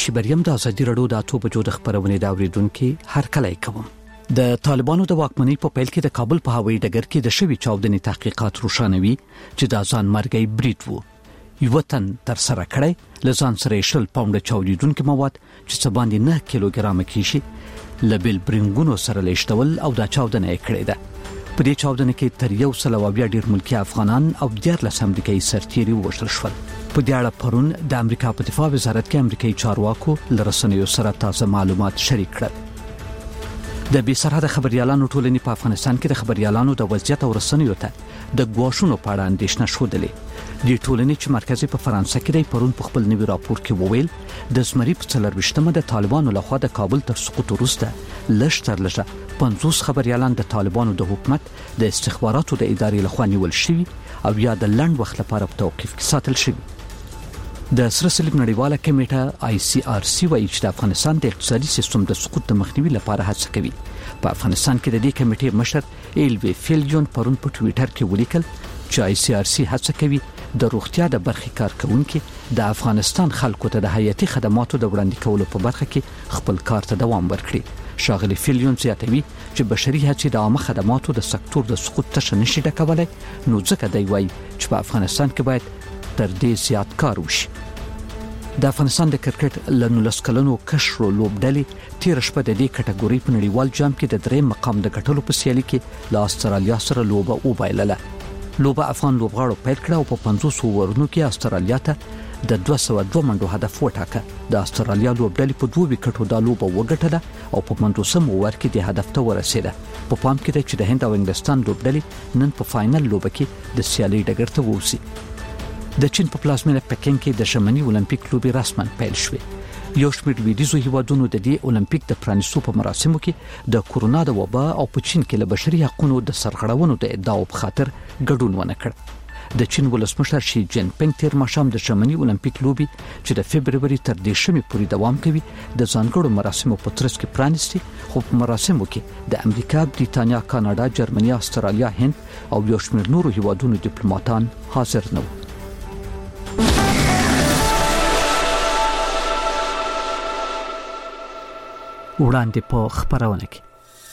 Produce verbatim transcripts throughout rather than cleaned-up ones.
شبریم د ازادي رادیو د اتو بجو د خبرونې دا اوریدونکو هر کله کوم. د طالبانو د واکمنۍ په پیل کې د کابل په هوایي ډګر کې د شوی چاودنې تحقیقات روښانوي چې د ځان مرګي برید وو. یو تن تر سره کړی لزان سره شل پاونډ چاودیدونکو مواد چې څه باندې نه کیلوګرام کیشي لبل برنګونو سره لیشتول او د چاودنې کړی ده. په دې چاودنې کې تر یو سل او بیا ډیر ملکی افغانان او دیارلس امریکایي سرتیري وژل شول. په دې اړه پرون د امریکا په دفاع وزارت کې امریکایي چارواکو لرسنیو سره تازه معلومات شریک کړل. د بې سرحده خبريالانو ټولنې په افغانستان کې د خبريالانو د وضعیت او رسنیو ته د ګواښونو په اړه اندېښنه شودلې. د ټولنې چې مرکزي په فرانسه کې د پرون په خپل نوي راپور کې وویل د زمري په څلرويشتمه د طالبانو لخوا د کابل تر سقوط وروسته لږ تر لږه پنځوس خبريالان د طالبانو د حکومت د استخباراتو د ادارې لخوا نیول شوي او یا د لنډ وخت لپاره په توقيف کې ساتل شوي. د سره صلیب نړیواله کمیټه آی سی آر سی وايي چې د افغانستان د اقتصادي سیستم د سقوط د مخنیوي لپاره هڅه کوي. په افغانستان کې د دې کمیټې مشر ایل وی فیلیون پرون په ټوئیټر کې ولیکل چې آی سی آر سی هڅه کوي د روغتیا د برخې کارکونکو د افغانستان خلکو ته د حیاتي خدماتو د وړاندې کولو په برخه کې خپل کار ته دوام ورکړي. شاغلي فیلیون زیاتوي چې بشري هڅې د عامه خدماتو د سکتور د سقوط تشه نشي ډکولای، نو ځکه دی وايي چې په افغانستان کې باید تر دې زیات کار وشي. د افغانستان د کرکټ لنولس کلنو کشرو لوبډلې تیر شپه د دې کټګوري په نړیوال جام کې د درې مقام د ګټلو په سیالي کې له استرالیا سره لوبه وبایلله. لوبه افغان لوبغاړو پیل کړه او په پنځوس اوورونو کې استرالیا ته د دوه سوه دوه منډو هدف وټاکه. د استرالیا لوبډلې په دوه وکټو د لوبه وګټله او په پنځوسم اوور کې د هدف ته ورسېده. په پام کې ده چې د هند او انګلستان لوبډلې نن په فائنل لوبه کې د سیالي ډګر ته ووسی. د چین په پلازمینه پکین کې د ژمنی اولمپیک لوبې رسماً پیل شوې. یو شمېر لویدیځو هیوادونو د دې اولمپیک د پرانیستو په مراسمو کې د کورونا د وبا او په چین کې له بشري حقوقو د سرغړونو د ادعاو په خاطر ګډون ونه کړ. د چین ولسمشر شي جین پینګ تیر ماښام د ژمنی اولمپیک لوبې چې د فبرवरी تر دیشمې پورې دوام کوي د ځانګړو مراسمو په ترڅ کې پرانیستي، خو په مراسمو کې د امریکا، بریتانیا، کاناډا، جرمني، استرالیا، هند او یو شمېر نورو هیوادونو ډیپلوماټان حاضر نه وو. وړاندې په خبرونه کې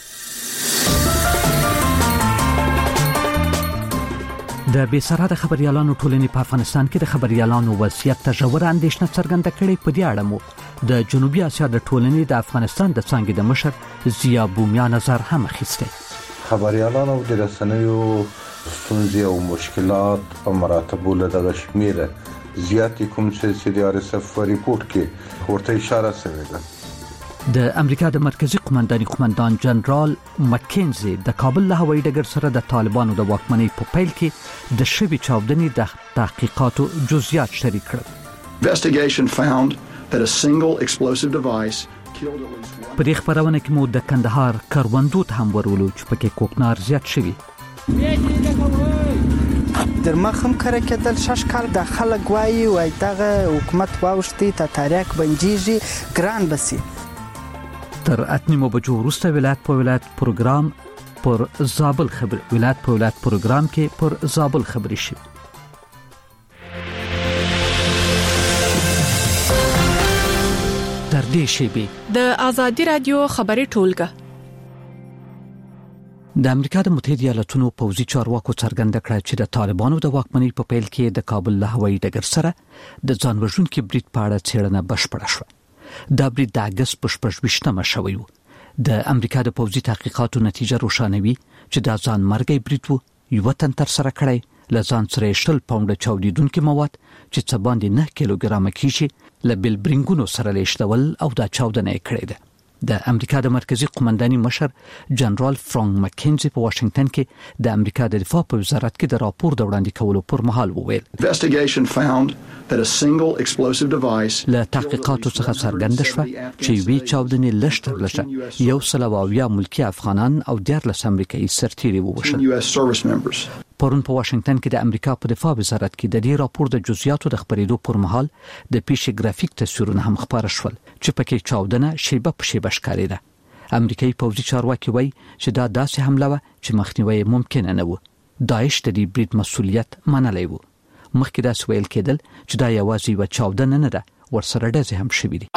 د بې سرحده خبريالانو ټولنې په افغانستان کې د خبريالانو وضعیت ته ژوره اندېښنه څرګنده کړې. په دې اړه مو د جنوبي اسیا د ټولنې د افغانستان د څانګې د مشر ضیا بومیا نظر هم اخیسته. خبريالانو د رسنیو ستونزې او مشکلات په مراتبو له دغه شمیره زیاتې کوم چې د آر اس اف ریپورت کې ورته اشاره شوې ده. د امریکا د مرکزی قومندانۍ قومندان جنرال مکینزي د کابل له هوایي ډګر سره د طالبانو د واکمنۍ په پیل کې د شوی چاودنې د تحقیقاتو جزئیات شریک کړل. Investigation found that a single explosive device killed at least one. په دې خبرونه کې مو د کندهار کروندو ته هم ورولو چې پکې کوکنار زیات شوی. در مخم کړه کېدل شش کال د خلک وایي وای دغه حکومت واوښتي ته تاریخ بنجیږي ګران بسی. تر اتنیمو بجو وروسته ولایت په ولایت پروګرام پر زابل خبر ولایت په ولایت پروګرام کې پر زابل خبري شي. تر دې شی د ازادي رادیو خبري ټولګه د امریکا د متحده ایالاتونو پوځي چارواکو څرګنده کړه چې د طالبانو د واکمنۍ په پیل کې د کابل له هوایي ډګر سره د ځانوژونکي برید په اړه څېړنه بشپړه شوه. دا برید د اگست په شپږویشتمه شوی و. د امریکا د پوځي تحقیقاتو نتیجه روښانوي چې دا ځان مرګي برید وو. یو تن تر سره کړی لزان سره شل پاونډ چاودیدونکو مواد چې څه باندې نه کیلوګرام کیږي لبل برنګونو سره لیشتول او دا چاودنه کړې ده. د امریکا د مرکزی قومندانۍ مشر جنرال فرانک مکینزي په واشنگټن کې د امریکا د دفاع په وزارت کې د راپور د وړاندې کولو پر مهال وویل Investigation found that a single explosive device له تحقیقاتو څخه څرګنده شوه چې وی چاودنې لشتر لشه یو سل او اویا ملکی افغانان او دیارلس امریکایي سرتیري ووژل. پرون په واشنگټن کې د امریکا په دفاع وزارت کې د دې راپور د جزئیاتو د خبرېدو پر مهال د پیښې ګرافیک تصویرونه هم خبره شول چې پکې چاودنه شیبه په شیبه ښکارېده. امریکایي پوځي چارواکي وایي چې دا داسې حمله وه چې مخنیوی ممکن نه و. داعش د دې برید مسؤلیت منلی و. مخکې داسې ویل کېدل چې دا یوازې یوه چاودنه نه ده ورسره ډزې هم شوې دي.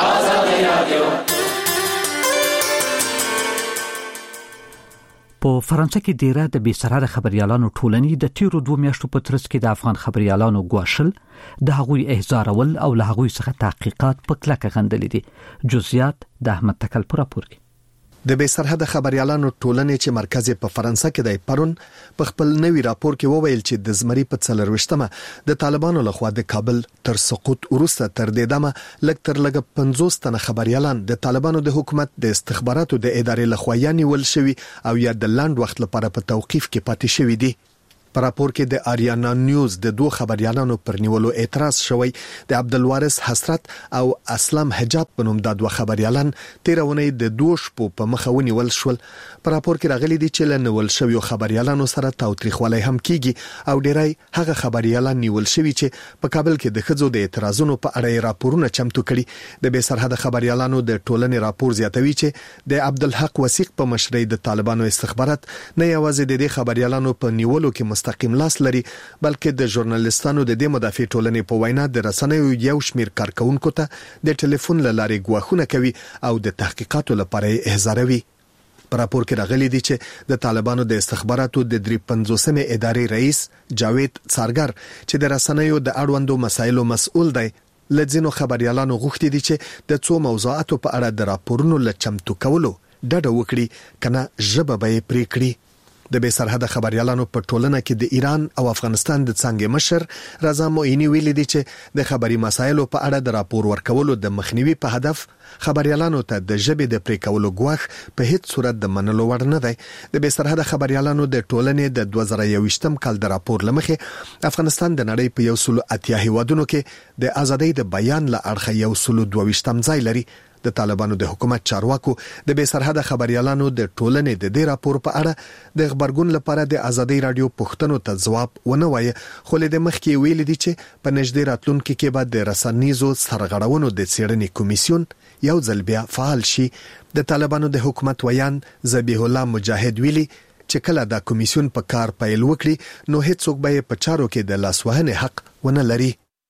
په فرانسه کې ډیره د بیسراره خبريالانو ټولنې د تیرو دوه میاشتو په ترڅ کې د افغان خبريالانو ګواښل، د هغوی احضارول او له هغوی څخه تحقیقات په کلکه غندلې دي. جزئیات د احمد تکل پر راپور کې. د بیسرحد خبريالانو ټولنې چې مرکز په فرانسه کې دی پرون په خپل نوي راپور کې وویل چې د زمري په څلرويشتمه د طالبانو لخوا د کابل تر سقوط وروسته تر دې دمه لږ تر لږه پنځوس تنه خبريالان د طالبانو د حکومت د استخباراتو د ادارې لخوا یانیول شوی او یا د لاند وخت لپاره په توقيف کې پاتې شوی دي. په راپور کې د آریانا نیوز د دوه خبريالانو پر نیولو اعتراض شوی. د عبدالوارث حسرت او اسلام حجاب په نوم د دوه خبريالان تیرونه د دوه شپو په مخه ونیول شول. په راپور کې راغلي دي چې لنول شوی خبريالانو سره تاوتریخوالی هم کیږي او ډیرای هغه خبريالان نیول شوی چې په کابل کې د خځو د اعتراضونو په اړه راپورونه چمتو کړي. د بیسرحد خبريالانو د ټولنې راپور زیاتوي چې د عبدالحق وثیق په مشرۍ د طالبانو استخبارات نه یوازې د دې خبريالانو په نیولو کې مستقیم لاس لري، بلکې د ژورنالیستانو د دې مدافع ټولنې په وینا د رسنیو یو شمیر کارکونکو ته د ټلیفون له لارې غواخونه کوي او د تحقیقاتو لپاره احضاروي. په راپور کې راغلي دي چې د طالبانو د استخباراتو د درې پنځوسمې ادارې رئیس جاوید څارګر چې د رسنیو د اړوندو مسایلو مسؤل دی، لږینو خبريالانو غوښتي دي چې د څو موضوعاتو په اړه د راپورونو لچمتو کولو ډډه وکړي کنه ژبه به پرې کړي. د بیسرحد خبريالانو په ټولنه کې د ایران او افغانستان د څنګه مشر رضا معینی ویلي دي چې د خبري مسایلو په اړه د راپور ورکولو د مخنیوي په هدف خبريالانو ته د ژبې د پرې کولو غواخ په هیڅ صورت د منلو وړ نه دی. د بیسرحد خبريالانو د ټولنې د دوه زره یوویشتم کال د راپور لمخې افغانستان د نړۍ په یو سل اتیا هیوادونو کې د ازادۍ د بیان له اړخه یو سل دوه ویشتم ځای لري. د طالبانو د حکومت چارواکو د بیسرحد خبريالانو د ټولنې د دې راپور په اړه د خبرګون لپاره د ازادۍ رادیو پښتنو ته ځواب ونه وایي، خو له د مخکې ویل دي چې په نږدې راتلونکو کې به د رسنیزو سرغړونو د څېړنې کمیسیون یو ځل بیا فعال شي. د طالبانو د حکومت ویان ذبیح الله مجاهد ویلي چې کله دا کمیسیون په کار پیل وکړي نو هیڅوک به په چارو کې د لاسوهنې حق ونه لري.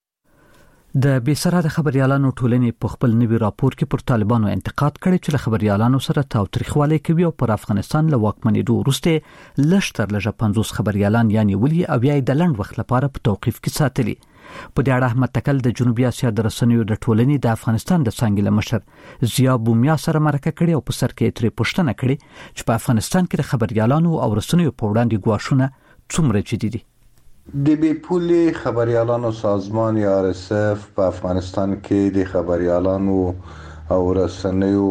د بیسرحد خبريالانو ټولنې په خپل نوي راپور کې پر طالبانو انتقاد کړی چې له خبريالانو سره تاوتریخوالی کوي او پر افغانستان له واکمنېدو وروسته لږ تر لږه پنځوس خبريالان یعنی ولي او بیا د لنډ وخت لپاره په توقيف کې ساتلي. په دې اړه احمد تکل د جنوبي اسیا د رسنیو د ټولنې د افغانستان د څنګه له مشر ضیا بومیا سره مرکه کړې او په سر کې ترې پوښتنه کړې چې په افغانستان کې د خبريالانو او رسنیو په وړاندې ګواښونه څومره جدي دي. د بیپولي خبريالانو سازمان یا آر اس اف په افغانستان کې د خبريالانو او رسنیو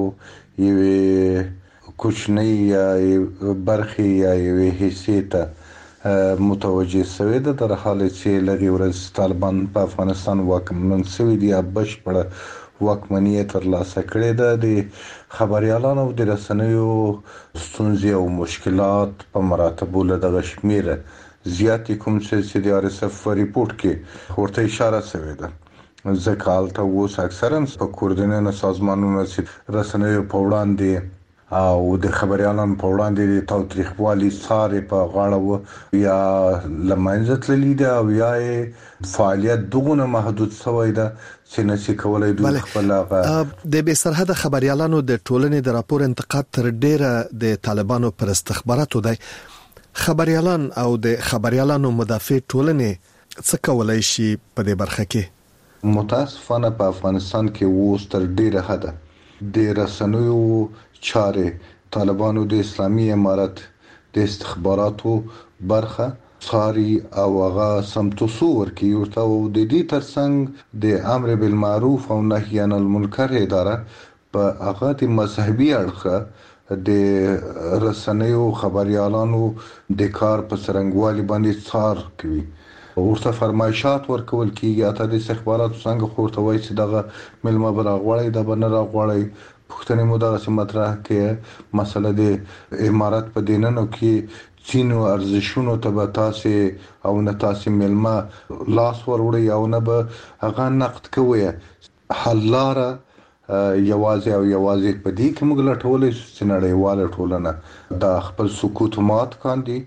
یو کوچنی یا برخي یا یو حیثیت متوجه شوی د در حال چې لږ ورځ طالبان په افغانستان واکمن شوی دی، بشپړه واکمنیت ترلاسه کړې ده. د خبريالانو او د رسنیو ستونزې او مشکلات په مراتبو له دغه شمیره زیاتې کوم چې د آر اس اف ریپورت کې ورته اشاره شوې ده. ځکه هلته اوس اکثرا په کوردینونو سازمانونو چې رسنیو په وړاندې او د خبريالانو په وړاندې د تاوتریخوالي څارې په غاړه و یا لمنځه تللي ده او یا فعالیت دغونه محدود شوی ده چې نشي کولای دوی خپل د بیسرحد خبريالانو د ټولنې د راپور انتقاد تر ډیره د طالبانو پر استخباراتو دی. خبريالان او د خبريالانو مدافع ټولنې څه کولای شي په دې برخه کې؟ متاسفانه په افغانستان کې اوس تر ډیره حده د رسنیو چارې طالبانو د اسلامي امارت د استخباراتو برخه څاري او هغه سمتوسو ورکي ورته او د دې ترڅنګ د امر بالمعروف او نهي عن المنکر اداره په هغه د مذهبي اړخه د رسنیو خبريالانو د کار په سرنګوالي باندې څار کوي. ورته فرمایشات ورکول کیږي اته د استخباراتو څنګه خورته وایي چې دغه ملما براغوړی د بنر راغوړی پښتني مدغه سمتره کې مسله د امارات په دینونو کې چینو ارزښونو ته تاسو او نه تاسو ملما لاس وروړي او نه به هغه نقد کوي. حلاره یوازې او یوازې په دې کې موږ لټولې چې نړیواله ټولنه د خپل سکوت مات کاندي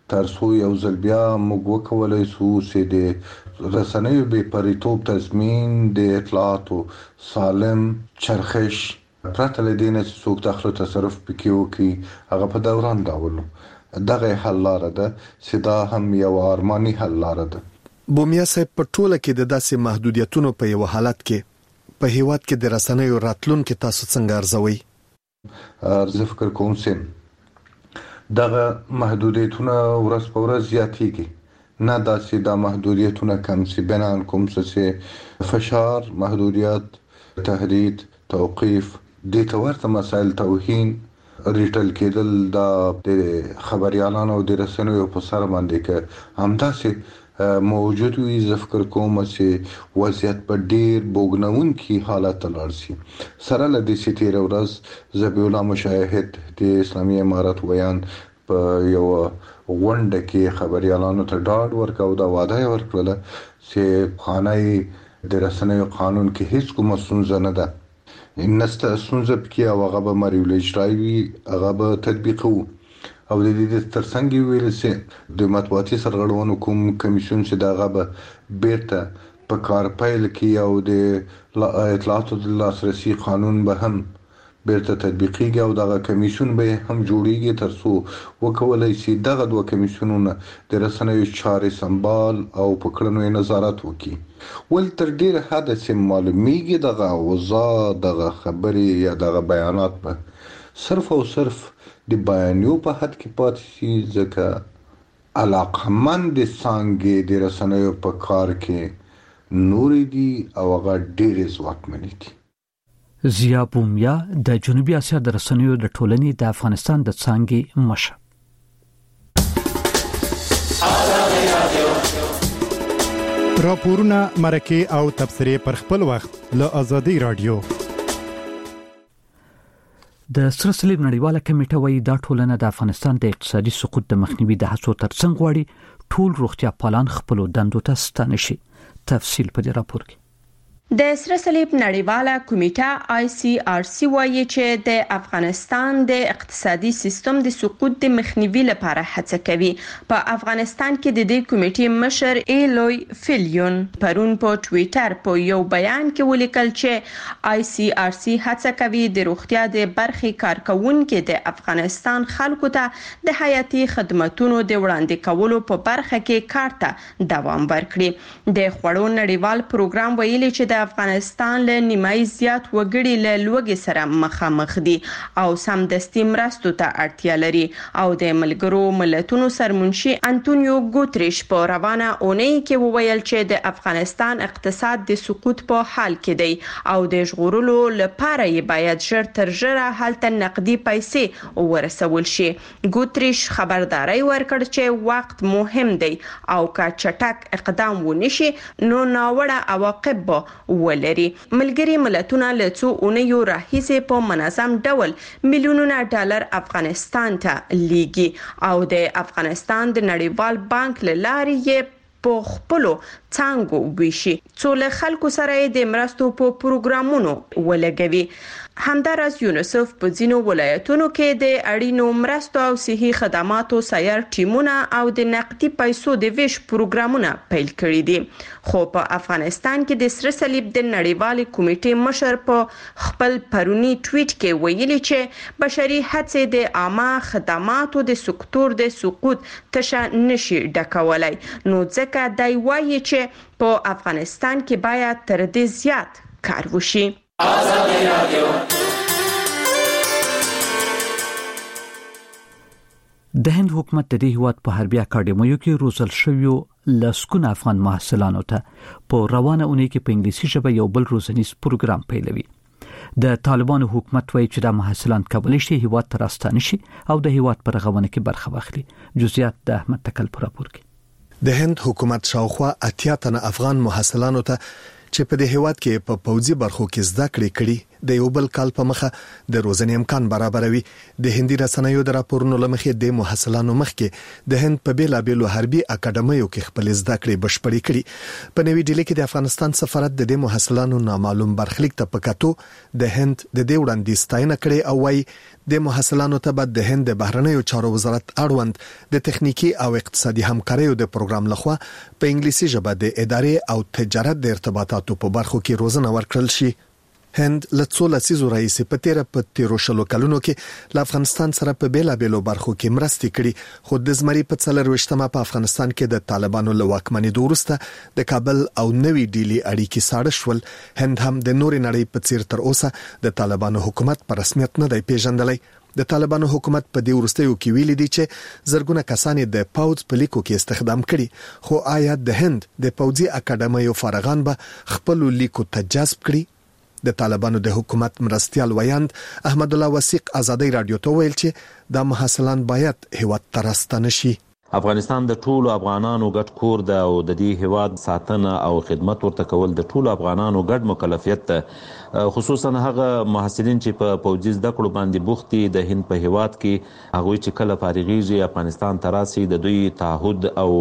ترڅو یو ځل بیا موږ وکولای شو چې د رسنیو بې پریتوب تضمین د اطلاعاتو سالم چرخش پرته له دې نه چې څوک داخله تصرف پکې وکړي هغه په دوران ډول دغه حل لاره ده چې دا هم یو ارماني حل لاره ده. بومیا صاحب په ټوله کې د داسې محدودیتونو په یو حالت کې په هیواد کې د رسنیو راتلونکو تاسو څنګه ارزوي؟ زه فکر کوم چې دغه محدودیتونه ورځ په ورځ زیاتېږي، نه دا چې دا محدودیتونه کم شي، بنان کوم چې فشار، محدودیت، تهدید، توقيف، د تورته مسائل، توهین، ریټل کېدل دا د خبريالانو او د رسنیو په سر باندې کې همداسې موجود وي. زه فکر کوم چې وضعیت په ډیر بوګنونکي حالت لاړ شي. سره له دې چې تیر ورځ ذبیح الله مشاهد د اسلامي امارت ویان په یو غونډه کې خبريالانو ته ډاډ ورکاو، دا وعده ورکړه چې خانه د رسنیو قانون کې هیڅ کومه ستونزه نه ده، نسته ستونزه پکې او هغه به مریول اجرایي هغه به تطبیقو. او د دې ترڅنګ ویل چې د مطبوعاتي سرغړونو کوم کمیسیون چې دغه به بیرته په کار پیل کې او د اطلاعاتو د لاسرسي قانون به هم بیرته تطبیقیږي او دغه کمیسیون به هم جوړیږي ترڅو وکولای شي دغه دوه کمیسیونونه د رسنیو چارې سمبال او په کړنو نظارت وکړي. ول تر ډیره حد چې معلومیږي دغه اوضاع دغه خبرې یا دغه بیانات به صرف او صرف د بیانیو په حد کې پاتې شي، ځکه علاقمند څنګه د رسنیو په کار کې نورې دي او هغه ډېرې ځواکمنې دي. زیا بومیا د جنوبي اسیا د رسنیو د ټولنې د افغانستان د څنګه مشر. راپورونه، مرکه او تبصره پر خپل وخت له ازادي رادیو. د سره صلیب نړیواله کمیټه وايي دا ټولنه د افغانستان د اقتصادي سقوط د مخنیوي د هڅو ترڅنګ غواړي ټول روغتیا پالان خپل دندو ته ستانه شي. تفصیل په دې راپور کې. د سره صلیب نړیواله کمیټه آی سی آر سی وايي چې د افغانستان د اقتصادي سیستم د سقوط د مخنیوي لپاره هڅه کوي. په افغانستان کې د دې کمیټې مشر ایلوی فیلیون پرون په ټوئیټر په یو بیان کې ولیکل چې آی سی آر سی هڅه کوي د روغتیا د برخې کارکونکو د افغانستان خلکو ته د حیاتي خدماتو د وړاندې کولو په برخه کې کار ته دوام ورکړي. د خوړو نړیوال پروګرام ویلي چې د افغانستان له نیمایي زیات وګړي له لوږې سره مخامخ دي او سمدستي مرستو ته اړتیا لري. او د ملګرو ملتونو سرمنشي انټونیو ګوتریش په روانه اونۍ کې وویل چې د افغانستان اقتصاد د سقوط په حال کې دی او د ژغورلو لپاره یې باید ژر تر ژره هلته نقدي پیسې ورسول شي. ګوتریش خبرداري ورکړ چې وخت مهم دی او که چټک اقدام ونشي نو ناوړه عواقب به ولري. ملګري ملتونه له څو اونیو راهیسې په منظم ډول میلیونونه ډالر افغانستان ته لیږي او د افغانستان د نړیوال بانک له لارې یې په خپلو څانګو ویشي څو له خلکو سره د مرستو په پروګرامونو ولګوي. همدارس یونیسف په ځینو ولایتونو کې د اړینو مرستو او صحي خدماتو سایر ټیمونه او د نقدي پیسو د ویش پروګرامونه پیل کړي دي. خو په افغانستان کې د سره صلیب د نړیوالې کمیټې مشر په خپل پرونی ټویټ کې ویلي چې بشري هڅې د عامه خدماتو د سکتور د سقوط تشه نشي ډکولای. نو ځکه دای وایي چې په افغانستان کې باید تر دې زیات کار وشي. آزادی رادیو. د هند حکومت د دې هیواد په حربي اکاډمیو کې روزل شویو لسکونه افغان محصلانو ته په روانه اونۍ کې په انګلیسي ژبه یو بل روزنیز پروګرام پیلوي. د طالبانو حکومت وايي چې د محصلان کولای شي هیواد ته راستانه شي او د هیواد پر غوونه کې برخه واخلي. جزئیات د احمد تکل پر راپور کې. د هند حکومت شاوخوا اتیا تنه افغان محصلانو ته چې په دې هیواد کې په پوځي برخو کې زده کړې کړي د یو بل کال په مخه د روزنې امکان برابروي. د هندي رسنیو د راپورونو لمخې د محصلانو مخکې د هند په بیلابېلو حربي اکاډمیو کې خپل زده کړې بشپړې کړې. په نوې ډیلي کې د افغانستان سفارت د دې محصلانو نامعلوم برخلیک ته پکاتو د هند د دې وړاندیز ستاینه کړې او وايي د محصلانو ته بعد د هند د بهرنیو چارو وزارت اړوند د تخنیکی او اقتصادي همکاریو د پروګرام لخوا په انګلیسي ژبه د ادارې او تجارت د ارتباطاتو په برخو کې روزنه ورکړل شي. هند له څو لسیزو راهیسې په تیره په تیرو شلو کلونو کې له افغانستان سره په بیلابېلو برخو کې مرستې کړي، خو د زمري په څلرویشتمه په افغانستان کې د طالبانو له واکمنېدو وروسته د کابل او نوې ډیلي اړیکې ساړه شول. هند هم د نورې نړۍ په څیر تر اوسه د طالبانو حکومت په رسمیت نه دی پیژندلی. د طالبانو حکومت په دې وروستیو کې ویلي دی چې زرګونه کسان د پاوځ په لیکو کې استخدام کړي، خو آیا د هند د پوځي اکاډمیو فارغان به خپل لیکو ته جذب کړي؟ د طالبانو د حکومت مرستيال ویاند احمد الله وثیق آزادۍ رادیو ته ویل چې د محصلان باید هیواد ته راستنه شي. افغانستان د ټولو افغانانو ګډ کور ده او د دې هیواد ساتنه او خدمت ورته کول د ټولو افغانانو ګډ مکلفیت ده، خصوصا هغه محصلین چې په پوځي زده کړو باندې بوخت دي. د هند په هیواد کې هغه چې کله فارغیږي افغانستان ته راسي د دوی تعهد او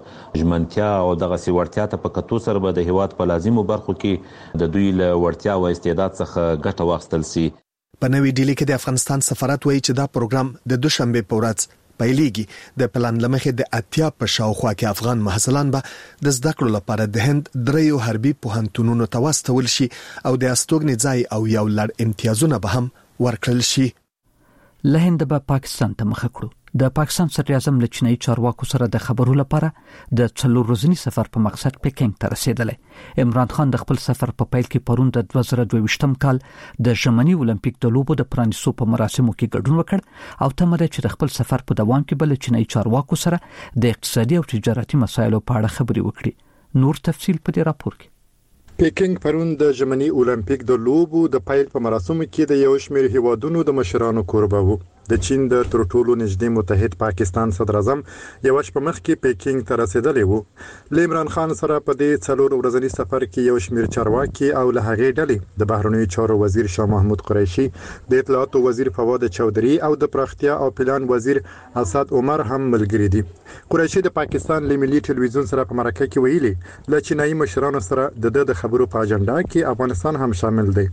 ژمنتیا او دغه سیورتیا ته په کتو سره به د هیواد په لازمو برخو کې د دوی له ورتیا او استعداد څخه ګټه واخیستل سي. په نوې ډیلي کې د افغانستان سفارت وایي چې دا پروګرام د دوشنبه په ورځ پیلېږي. د پلان لمخې د اتیا په شاوخوا کې افغان محصلان به د زده کړو لپاره د هند دریو حربي پوهنتونونو ته واستول شي او د استوګنې ځای او یو لړ امتیازونه به هم ورکړل شي. له هند به پاکستان ته مخ کړو. د پاکستان صدر اعظم له چینایي چارواکو سره د خبرو لپاره د څلور ورځني سفر په مقصد پکینګ ته رسیدلی. عمران خان د خپل سفر په پیل کې پرون د دوه زره دوه ویشتم کال د ژمني اولمپیک د لوبو د پرانیستو په مراسمو کې ګډون وکړ او تمه ده چې د خپل سفر په دوام کې بل چینایي چارواکو سره د اقتصادي او تجارتي مسایلو په اړه خبرې وکړي. نور تفصیل په دې راپور کې. پکینګ پرون د ژمني اولمپیک د لوبو د پیل په مراسمو کې د یو شمېر هیوادونو د مشرانو کوربه وو. د چین د تر ټولو نږدې متحد پاکستان صدر اعظم یو شپه مخکې پکینګ ته رسیدلی وو. عمران خان سره په دې څلور ورځني سفر کې یو شمېر چارواکي او له هغې ډلې د بهرنیو چارو وزیر شاه محمود قریشي، د اطلاعاتو وزیر فواد چودھری او د پراختیا او پلان وزیر اسد عمر هم ملګري دي. قریشي د پاکستان له ملي ټلویزیون سره په مرکه کې ویلي له چینایي مشرانو سره د د خبرو په اجنډا کې افغانستان هم شامل دی.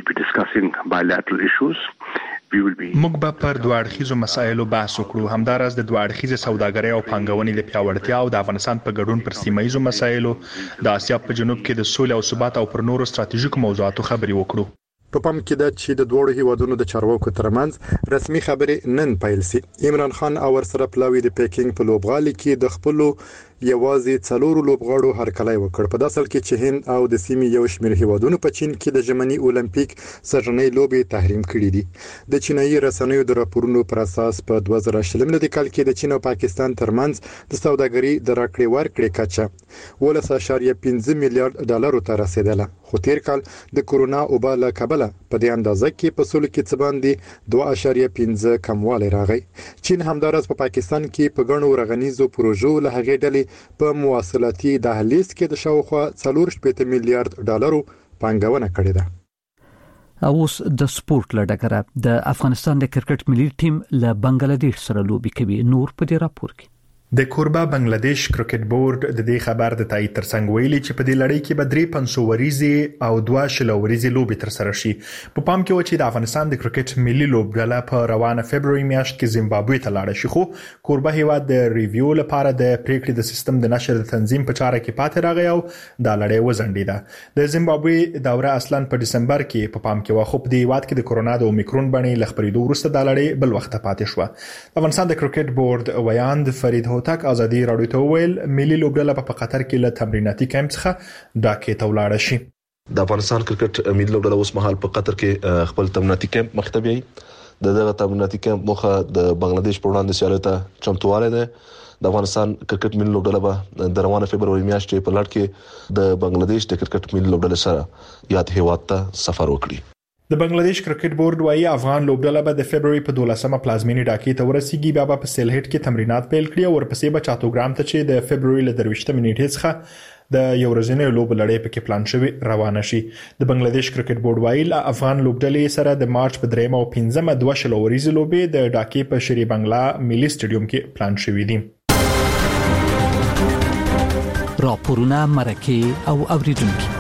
موږ به پر دوه اړخیزو مسایلو بحث وکړو، همدارس د دوه اړخیزې سوداګرۍ او پانګونې د پیاوړتیا او د افغانستان په ګډون پر سیمه ییزو مسایلو، د اسیا په جنوب کې د سولې او ثبات او پر نورو ستراتیژیکو موضوعاتو خبرې وکړو. په پام کې ده چې د دوه هیوادونو د چارواکو ترمنځ رسمي خبرې نن پیل سي. عمران خان او ورسره پلاوی د پکینګ په لوبغالي کې د خپلو یوازې څلورو لوبغاړو هرکلی وکړ. په داسل کې چې هند او د سیمې یو شمېر هیوادونو په چین کې د ژمني اولمپیک سرنۍ لوبې تحریم کړې دي. د چینایي رسنیو د راپورونو پر اساس په دوه زره شل کال کې د چین او پاکستان ترمنځ د سوداګرۍ د راکړې ورکړې کچه ولس اشاریه پنځه میلیارډ ډالرو ته رسیدله، خو تیر کال د کورونا وبا له کبله په دې اندازه کې په سلو کې څه باندې دوه اشاریه پنځه کموالی راغی. چین همدارس په پاکستان کې په ګڼو رغنیزو پروژو له هغې ډلې په مواصلاتي دهلیز کې د شاوخوا څلور شپېته میلیارډ ډالرو پانګونه کړې ده. اوس د سپورت لړګره د افغانستان د کرکټ ملي ټیم له بنگلاديش سره لوبي کوي. نور په دې راپور کې. د کوربه بنگلاديش کرکټ بورډ د دې خبر د تایید ترڅنګ ویلي چې په دې لړۍ کې به درې پنځه وریزي او دوه شل وریزي لوبي تر سره شي. په پام کې و چې د افغانستان د کرکټ ملي لوبډله په روانه فبرवरी میاشت کې زیمبابوې ته لاړه شي، خو کوربه هیواد د ریویو لپاره د پریکړې د سیستم د نشر د تنظیم په چاره کې پاتې راغی او د لړۍ وزنډیده. د زیمبابوې دوره اصلا په دسمبر کې په پام کې و، خو په دې هیواد کې د کورونا د اومیکرون بڼې لخبرېدو وروسته د لړۍ بل وخت پاتې شو. افغانستان د کرکټ بورډ ویاند فرید هوتک آزادۍ رادیو ته ویل ملي لوبډله په قطر کې له تمریناتي کیمپ څخه ډاکې ته ولاړه شي. د افغانستان کرکټ ملي لوبډله اوس مهال په قطر کې خپل تمریناتي کیمپ مخته بیاي. د دغه تمریناتي کیمپ مخه د بنگلاديش په وړاندې سیالۍ ته چمتووالی دی. د افغانستان کرکټ ملي لوبډله به د روانه فبرवरी میاشتې په لړ کې د بنگلاديش د کرکټ ملي لوبډلې سره یاد هیواد ته سفر وکړي. د بنگلاديش کرکټ بورډ وايي افغان لوبډله به د فبرवरी په دولسمه پلازمینې ډاکې ته ورسیږي، بیا په سیلهټ کې تمرینات پیل کړي او ورپسې به چاتوګرام ته چې د فبرवरी له درويشتمې نیټې څخه د یو ورځنۍ لوبو لړۍ پکې پلان شوی روانه شي. د بنگلاديش کرکټ بورډ وایي افغان لوبډلې سره د مارچ په درېمه او پنځمه دوه شل ورځې لوبې د ډاکې په شری بنگلا ملي سټیډیوم کې پلان شوی دي. راپورونه مرکه او اوریدونکو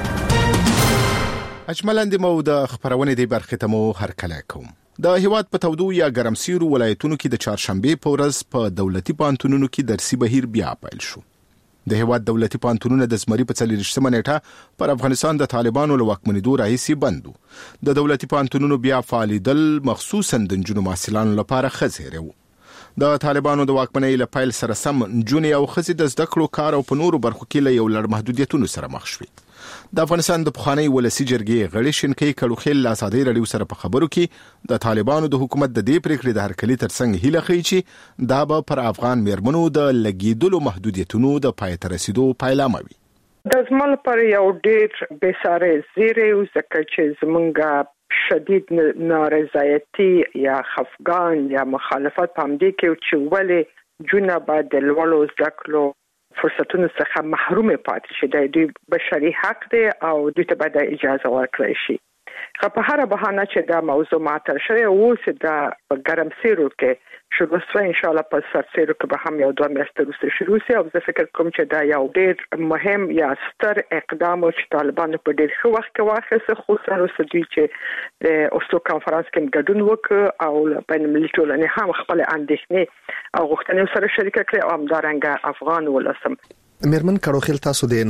اجملاً د مو د خبرونه دی برخه ته مو هرکله کوم. د هیواد په تودو یا ګرمسیرو ولایتونو کې د چهارشنبه په ورځ په دولتي پانتونونو کې درسي بهیر بیا پیل شو. د هیواد دولتي پانتونونه د زمري په څلورشتمه نیټه پر افغانستان د طالبانو له واکمنېدو راهیسې بندو. د دولتي پانتونونو بیا فعالیدل مخصوصاً د نجونو محصلانو لپاره خزهره وو. د طالبانو د واکمنۍ له پیل سره سم نجونې او ښځې د زده کړو کار او په نورو برخو کې له یو لړ محدودیتونو سره مخ شوې. د افغانستان د پخوانی ولسی جرګې غړي شینکۍ کړوخیل لا ساده رډیو سره په خبرو کې د طالبانو د حکومت د دې پریکړې د هرکلي ترڅنګ هیله کوي چې دا به پر افغان میرمنو د لګیدلو محدودیتونو د پای ته رسیدو پایلامه وي. د زمل پر یو ډیر بساره زیری او زکه چې زمونږ شدید نارضایتی یا خفقان یا مخالفت پامدې کې چې ولې جونه بعد د لولو ځکلو فرصتونو څخه محروم پاتې شي. د دې بشري حق دی او د ته باید اجازه ورکړي شي. خو په هر بهانه چې دا موضوع ماته شوی او چې دا ګرم سیرو کې شروع شوه ان شاء الله په سرسیرو کې به هم یو دوه میاشتې وروسته شروع شي او زه فکر کوم چې دا یو ډېر مهم یا ستر اقدام چې طالبانو په ډېر ښه وخت کې واخیسته، خصوصا وروسته دوی چې د اوسلو کانفرنس کې ګډون وکړ او بین المللي ټولنې هم خپل اندېښنې او غوښتنې سره شریک کړې او همدارنګه افغان ولسم. میرمن کړوخیل، تاسو د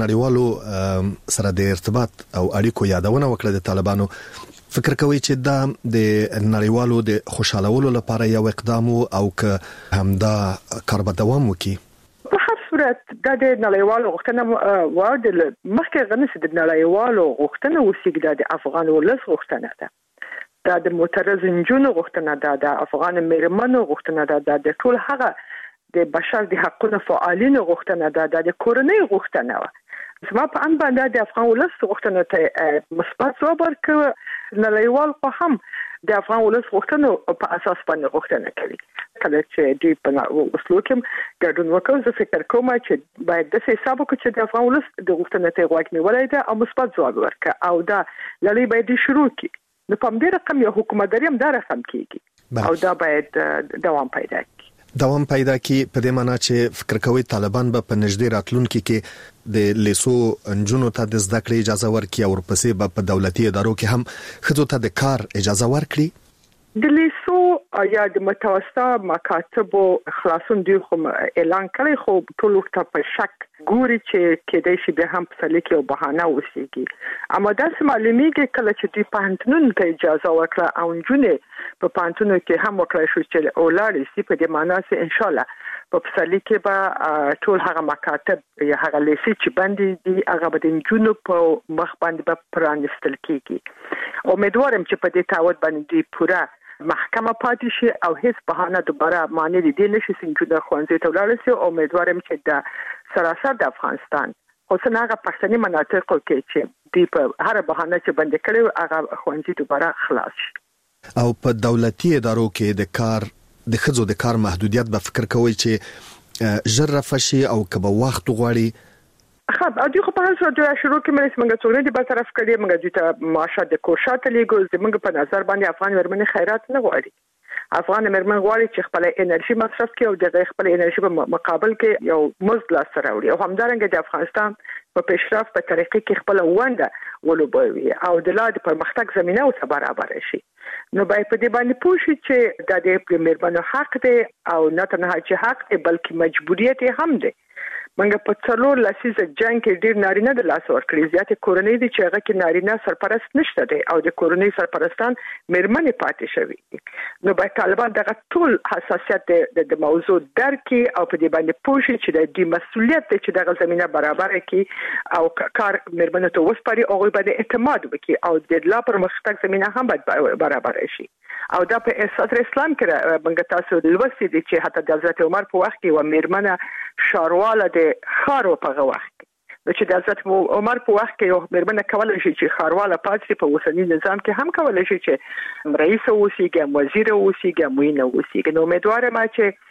نړیوالو سره د ارتباط او اړیکو یادونه وکړه د طالبانو. فکر کوي چې دا د نړیوالو د خوشالولو لپاره یو اقدام او که همدا کار به دوام وکړي؟ په هر صورت دا د نړیوالو غوښتنه و د مخکې غنسه د نړیوالو غوښتنه وسیګ د افغان ولس غوښتنه ده. دا د معترض نجونو غوښتنه ده، د افغان میرمنو غوښتنه ده، د ټول هغه د بشر د حقوقو فعالینو غوښتنه ده، د کورنۍ غوښتنه و. زما په ان باندې د افغان ولس غوښتنه ته مثبت ځواب ورکړ. نړیوال په هم د افغان ولس غوښتنه په اساس باندې غوښتنه کوي. کله چې دوی په اوسلو کې ګډون وکړ، زه فکر کوم چې باید د حساب وکړو چې د افغان ولس د غوښتنې ته غوږ نیولای دی او مثبت ځواب ورکړي او دا لړۍ باید شروع کړي. نو په دې رقم یو حکومتداري هم دا رقم کیږي او دا باید دوام پیدا کړي. دوام پیدا کی په دې معنی چې فکر کوي طالبان به په نږدې راتلونکي کې د لیسو انجونو ته د زده کړې اجازه ورکړي او ورپسې به په دولتي ادارو کې هم ښځو ته د کار اجازه ورکړي. د لیسو یا د متوسطه مکاتبو خلاصون دی خو اعلان کړی، خو ټول ورته په شک ګوري چې کېدای شي به هم په سلیک یو بهانه وسیږي. اما داسې معلومیږي کله چې دوی پوهنتونونو ته اجازه ورکړه او نجونې په پوهنتونونو کې هم وکړای شو چې ولاړې شي، په دې معنی چې ان شاء الله په سلیک کې به ټول هغه مکاتب یا هغه لیسې چې باندې دي هغه به د نجونو په مخ باندې به پرانستل کیږي. امیدوارم چې په دې تعهد باندې دوی پوره محکمه پاتې شي او هیڅ بهانه دوباره معنی دي نشي څنګه خوانځي ته ولاړ شي. او امیدوارم چې د سراسر د افغانستان خصوصا هغه پښتني مناطقو کې چې دی په هر بهانه چې بند کړي هغه خوانځي دوباره خلاص شي. او په دولتي ادارو کې د کار د خځو د کار محدودیت به فکر کوي چې ژر رافشي او کبه وخت غواړي. خب ادي خو په هر صورت د شروع کې مې څنګه څورې د بل طرف کړي موږ د معاشه د کوشات لیګو زموږ په نظر باندې افغان ورمنې خیرات نه غواړي. افغان مرمن غواړي چې خپل انرژي مصرف کړي او د خپل انرژي په مقابل کې یو مزد لا سره وړي او همدارنګه د افغانستان په پیشرفت په طریقې کې خپل ونده ولوبوي او د لاد پرمختګ زمينه او برابر شي. نو باید په دې باندې پوه شي چې د دې مرمنو حق دی او نه تنها چې حق دی بلکې مجبوریت هم دی. منګه په څلور لسیزه جنگ کې ډیر نارینه د لاس ورکړي، زیات کورنۍ دي چې هغه کې نارینه سرپرست نشته دی او د کورنۍ سرپرستان مرمنې پاتې شوی. نو باید طالبان دغه ټول حساسیت د موضوع درکې او په دې باندې پوه شي چې د دې مسؤلیت دی چې دغه زمينه برابر کړي او کار مرمنو ته وسپاري او باندې اعتماد وکړي او د لا پرمختګ زمينه هم باید برابر شي. او دا په اساس اسلام کې منګه تاسو لوستي دي چې حتی د حضرت عمر په وخت کې و مرمنه شارواله د خارو په وخت کې چې د حضرت عمر په وخت کې یو مرمنه کولای شي چې خارواله پاتې په اوسنی نظام کې هم کولای شي چې رئیس اوسیږي، وزیر اوسیږي، موینه اوسیږي. نو امیدوارم چې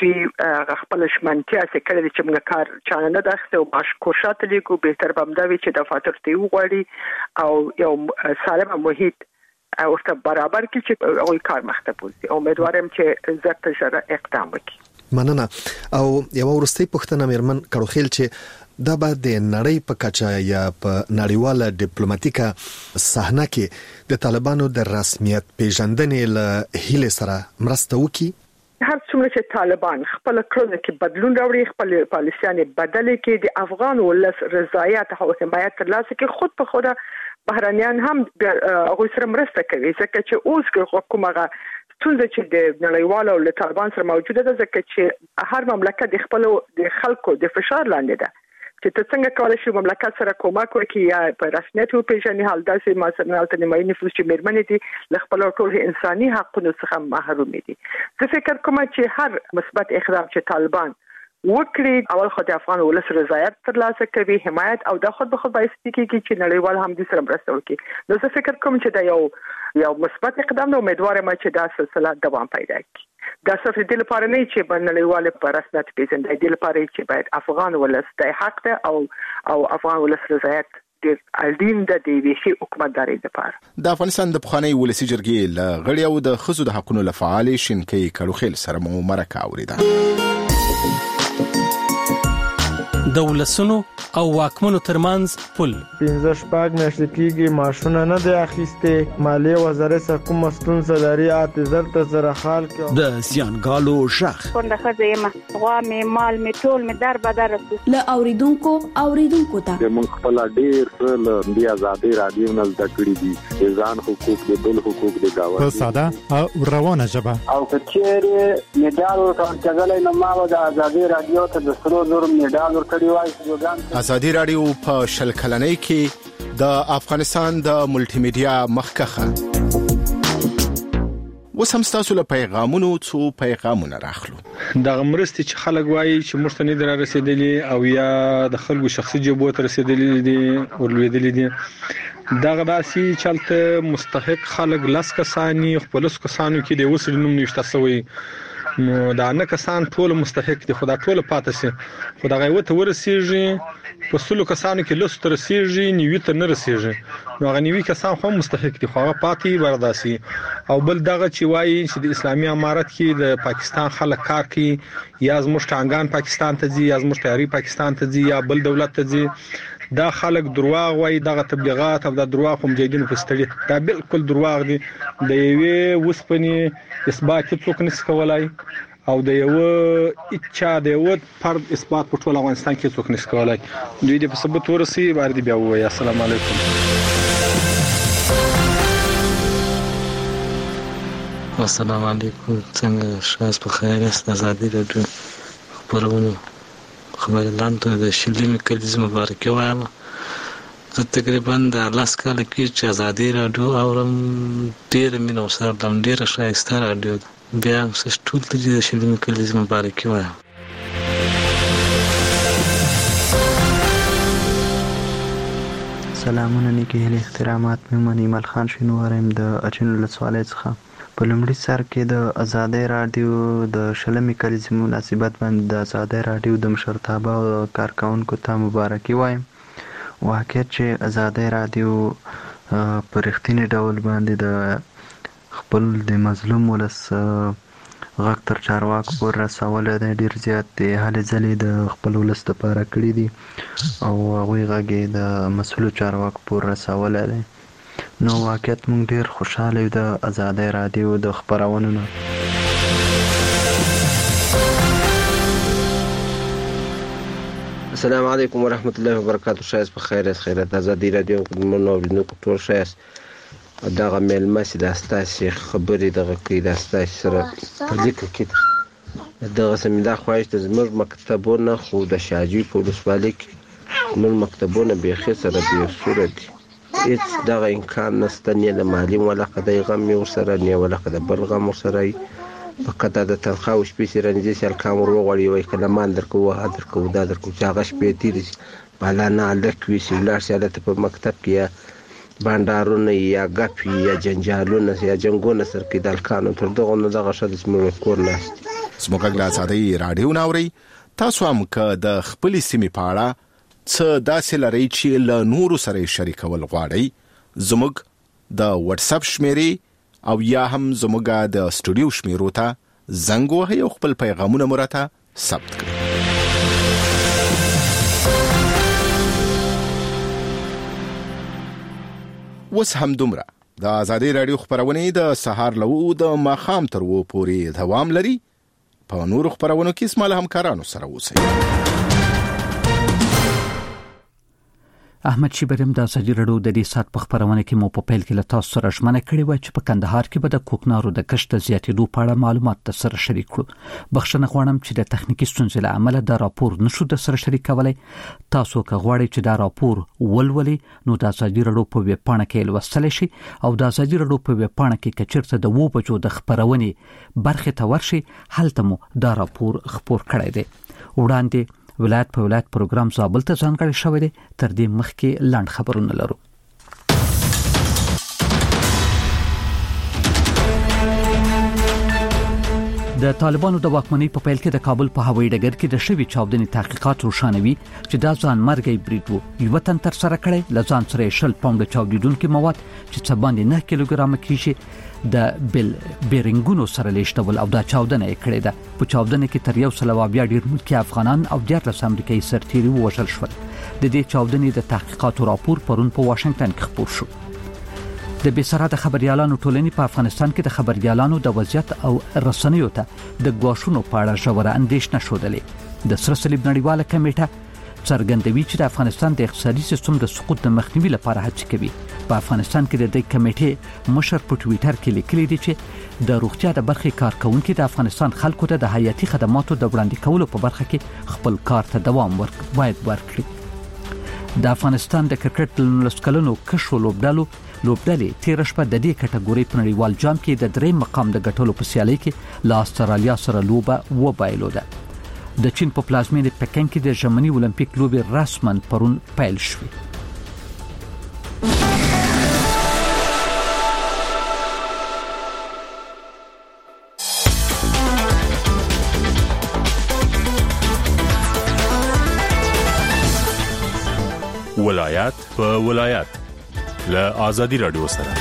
دوی خپل شمنتیا څخه کړي چې موږ کار چانه نه داخته او باش کوشات لیکو به تر بمداوي چې د فاتورتي وغوړي او یو سالم محیط او ورته برابر کی چې او کار مخته بوزي. امیدوارم چې زړه ژر اقدام وکړي. مننه. او یو ورستۍ پښتنه مېرمن کړوخیل چې دا به د نړۍ په کچه یا په نړیواله ډیپلوماټیکه صحنه کې د طالبانو د رسمیت پیژندنې له هیله سره مرسته وکړي. هر څومره چې طالبان خپل کړنو کې بدلون راوړي، خپل پالیسیانه بدلې کې د افغان ولس رضایت او حمایت ترلاسه کې خود په خود بهرانيان هم هغه سره مرسته کوي، ځکه چې اوس کې حکومت څنګه چې د نړیوالو له طالبان سره موجوده ده، ځکه چې هر مملکت د خپل د خلکو د فشار لاندې ده چې ته څنګه کولای شې مملکت سره کومک وکړي یا په رسمیت وپیژنې. حال داسې مثلا د نیمایي نفوس چې مېرمنې دي له خپل ټول انساني حقوقو څخه محروم دي. زه فکر کوم چې هر مثبت اقدام چې طالبان وکړي اول خو د افغان ولس رضایت ترلاسه کوي، حمایت او د خود به خود باعث کیږي چې نړیوال هم د سره مرسته وکړي. نو زه فکر کوم چې دا یو یو مثبت اقدام دی. امیدوارم چې دا سلسله دوام پیدا کړي. دا صرف د لپاره نه چې په نړیواله په رسمیت پیژندل دي، لپاره چې باید افغان ولس د حق ده او او افغان ولس رضایت د اړین د دې ویشي حکومتداري لپاره. د افغانستان د بخوانی ولسی جرګې ل غړي او د خزو د حقوقو لفعال شینکې کړوخیل سره مو مرکه اوریده. د ولسونو او واکمنو ترمنځ پل پنځه شپږ میاشتې کېږي ماشونه نه دی اخیسته، مالیه وزارت کوم ستونزه لري اعتذار ته زره خال کې د زیانګالو شخ څنګه خزه ما غوا می مال می ټول می در بدر له اوریدونکو اوریدونکو ته د مونږ خپل ډیر څه د ازادي رادیو نه زده کړی دي، د ځان حقوق د بل حقوق د گاوند په ساده او روانه ژبه او کچېره میډال ورکړل کېدل نو ما د ازادي رادیو ته د سرو زر میډال ورکړی. ازادي رادیو په شل کلنۍ کې د افغانستان د ملټي میډیا مخکخه وسم تاسو له پیغامونو څو پیغامونه راخلو. د غمرستي چې خلک وایي چې مرسته نه در رسیدلې او یا د خلکو شخصي جيبو ته رسیدلې دي ورلوېدلې دي، دا غداسي چلته مستحق خلک لاس کسانی خپل لاس کسانو کې د وسل نوم نشته سوی. نو دا نه کسان ټول مستحق دي، خدای ټول پاتې سي، خدای غوته ورسیږي په سلو کسانو کې لوس تر رسیږي نیوي ته نه رسیږي. نو غنیوي کسان هم مستحق دي، خو هغه پاتې ورداسي. او بل دغه چې وایي چې د اسلامي امارت کې د پاکستان خلک کار کوي، یا زموږ ټانګان پاکستان ته ځي، یا زموږ تیاری پاکستان ته ځي، یا بل دولت ته ځي، دا خلک دروغ وایي. دغه تبلیغات او د دروغ هم مجاهدینو په ستړي دا بالکل دروغ دي. د یوې وسپنې اثبات څوک نشي کولای او د یو اچا د یو فرد اثبات په ټول افغانستان کې څوک نشي کولای. دوی د په ثبوت ورسي باندې بیا وایي. السلام علیکم. السلام علیکم. څنګه شاس په خیر است؟ ازادي رادیو خبرونه خبر اعلان ته د شلمي کلیز مبارکي وایم. زه تقریبا د لاس کال کې چې ازادي رادیو اورم ډیر مینه سره د ډیر شایسته رادیو بیا ټول ته د شلمي کلیز مبارکي وایم. سلامونه نیکی هلي احترامات مې ایمل خان شینوارم د اچین ولسوالۍ څخه. په لومړي سر کې د ازادي رادیو د شلمي کلیزې مناسبت باندې د ازادي رادیو د مشرتابه او کارکونکو ته مبارکي وایم. واقعیت چې ازادي رادیو په رښتینی ډول باندې د خپل د مظلوم ولس غږ تر چارواکو پورې رسولی دی، ډېر زیات د هلې ځلې د خپل ولس دپاره کړي دي او هغوی غږ یې د مسؤلو چارواکو پورې رسولی دی. نو واقعیت موږ ډېر خوشحاله یو د ازادي رادیو د خپرونو نه. السلام علیکم ورحمت الله وبرکاتہ. شایست په خیر است. خیرات ازادي رادیو من نو نو ټول شایست دغه ملمه سي د استاسي خبرې دغه کې د استاسي سره په لیکو کې دغه سمدا خوښ د زمر مکتبونه خو د شاجوی په ولسوالۍ کې من مکتبونه به خې سره به صورت هیڅ دغه امکان نشته، نه د مالی ولقه د غم یو سره نه ولقه د بل غم سره فقط د تنخواه او شپې سره نږدې سل کامر وغوړي وای کله مان درکو وه درکو دا درکو چې هغه شپې تېرې بالا نه هلک وي چې ولاړ شي هلته په مکتب کې یا بانډارونه یا ګپ یا جنجالونه یا جنګونه سره کې د هلکانو تر دغو نه دغه ښه د زموږ کور ناست. زموږ له آزادۍ رادیو ناوري تاسو هم که د خپل سیمې په اړه څه داسې لري چې له نورو سره شریکول غواړئ زموږ د واتس اپ شمیرې او یا هم زموږ د سټوډیو شمیرو ته زنګ وهئ او خپل پیغامونه مو راته ثبت کړئ. اوس هم دومره د آزادۍ رادیو خبرونه د سهار لو د ماخام تر و پورې دوام لري. په نورو خبرونو کې اسماعیل همکارانو سره اوسئ. احمد شیبرم د آزادۍ رادیو د دې سات په خبرونه کې مو په پیل کې له تاسو سره ژمنه کړې و چې په کندهار کې به د کوکنارو د کشت زیاتېدو په اړه معلومات در سره شریک کړو. بخښنه غواړم چې د تخنیکی ستونزې له امله دا راپور نشو در سره شریکولای. تاسو که غواړئ چې دا راپور ولولئ نو د آزادۍ رادیو په ویب پاڼه کې لوستلی شئ او د آزادۍ رادیو په ویب پاڼه کې کچرته د وو بجو د خبرونې برخه ته ورشئ. هلته مو دا راپور خبر کړی دی. وړاندې ولایت په ولایت پروګرام زابل ته ځانګړی شوی دی. تر دې مخکې لاند خبرونه لرو. د طالبانو د واکمنۍ په پیل کې د کابل په هوایي ډګر کې د شوی چاودنې تحقیقات روښانوي چې دا ځان مرګي بریډ وو یو تن تر سره کړي لزان سره شل پاونډ چاودیدونکو مواد چې څه باندې نه کیلوګرام کیږي د بل بیرنګونو سره لیشتول او دا چاودنه کړي ده. په چاودنه کې تر یو سل بیا ډیر ملکی افغانان او دیارلس امریکایي سرتیري وژل شول. د دې چاودنې د تحقیقاتو راپور پرون په واشنگټن کې خپور شو. د بیسراده خبريالانو ټولنې په افغانستان کې د خبريالانو د وضعیت او رسنیو ته د غواښونو په اړه ژوره اندېښنه شودلې. د سره صلیب نړیواله کمیټه څرګندوي چې د افغانستان د اقتصادي سیستم د سقوط د مخنیوي لپاره هڅه کوي. په افغانستان کې د دې کمیټې مشر په ټوئیټر کې لیکلي دي چې د روغتیا د برخې کارکونکو د افغانستان خلکو ته د حیاتي خدماتو د وړاندې کولو په برخه کې خپل کار ته دوام ورک باید ورکړي. د افغانستان د کرکټ لسکلونو کشو لوبډالو لوبډلې تیر شپه د دې کټګوري په نړیوال جام کې د درې مقام د ګټلو په سیالي کې له استرالیا سره لوبه وبایلوده. د چین په پلازمینه پکن کې د ژمنی اولمپیک لوبې رسمن پرون پیل شوه. ولایت په ولایت له آزادۍ رادیو سره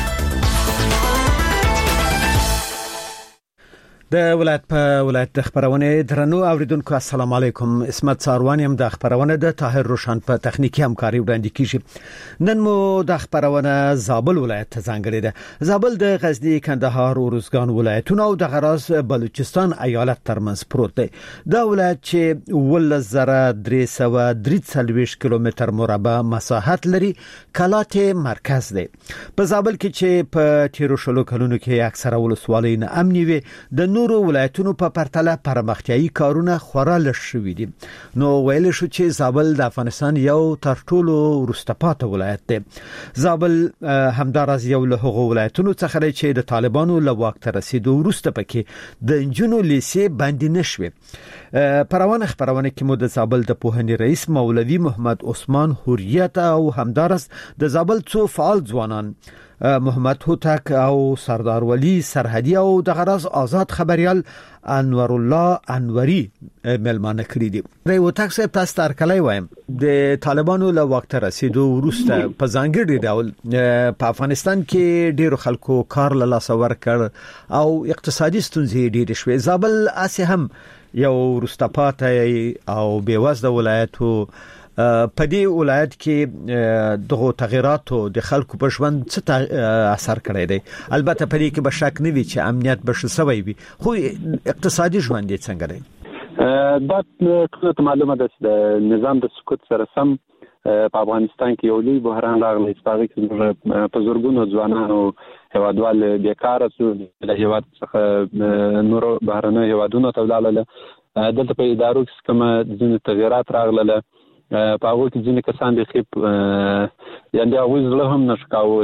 د ولایت په ولایت د خبرونه درنو اوریدونکو السلام علیکم. اسمت ساروانی هم د خبرونه د طاهر روشن په تخنیکی همکاري وړاندې کیږي. نن مو د خبرونه زابل ولایت ته ځانګړې ده. زابل د غزنی، کندهار او روزګان ولایتونه او د غراز بلوچستان ایالت ترمنځ پروت دی. دا ولایت چې ولس زره درې سوه درې څلوېښت کیلومتر مربع مساحت لري کلات مرکز دی. په زابل کې چې په تیرو شلو کلونو کې اکثره ولسوالۍ نه امني وي د نورو ولایتونو په پرتله پرمختیايي کارونه خورا لږ شوي دي. نو ویل شو چې زابل د افغانستان یو تر ټولو وروسته پاتې ولایت دی. زابل همدارز یو له هغو ولایتونو څخه دی چې د طالبانو له واک ته رسیدو وروسته پکې د انجونو لیسې بندي نشوي. پروانه خبرونه کې مو د زابل د پوهنې رئیس مولوي محمد عثمان حریت او همدارز د زابل څو فعال ځوانان محمد هوتک او سردار ولی سرحدی او د غراز آزاد خبريال انور الله انوري ملمانه کړی دي. د هوتک صاحب تاسو تر کله وایم د طالبانو له وخت رسیدو وروسته په ځانګړي ډول په افغانستان کې ډیرو خلکو کار له لاس ورکړ او اقتصادي ستونزې ډېرې شوې. زابل اسه هم یو وروسته او بیوزله ولایت وو. په دې ولایت کې دغه تغیراتو د خلکو په ژوند څه اثر کړی دی؟ البته په دې کې به شک نه وي چې امنیت به شوی وي، خو اقتصادي ژوند یې څنګه دی؟ دا ټول معلومه ده چې د نظام د سقوط سره سم په افغانستان کې یو لوی بحران راغلی چې هغه کې په زورګونو ځوانانو هیوادوال بیکاره شو، د هیواد څخه نور بهرنۍ هیوادونو ته ولاړل. دلته په ادارو کې کوم ځینې تغیرات راغله، په هغه کې ځینې کسان د خپ یعنی هغه زله هم نشکاو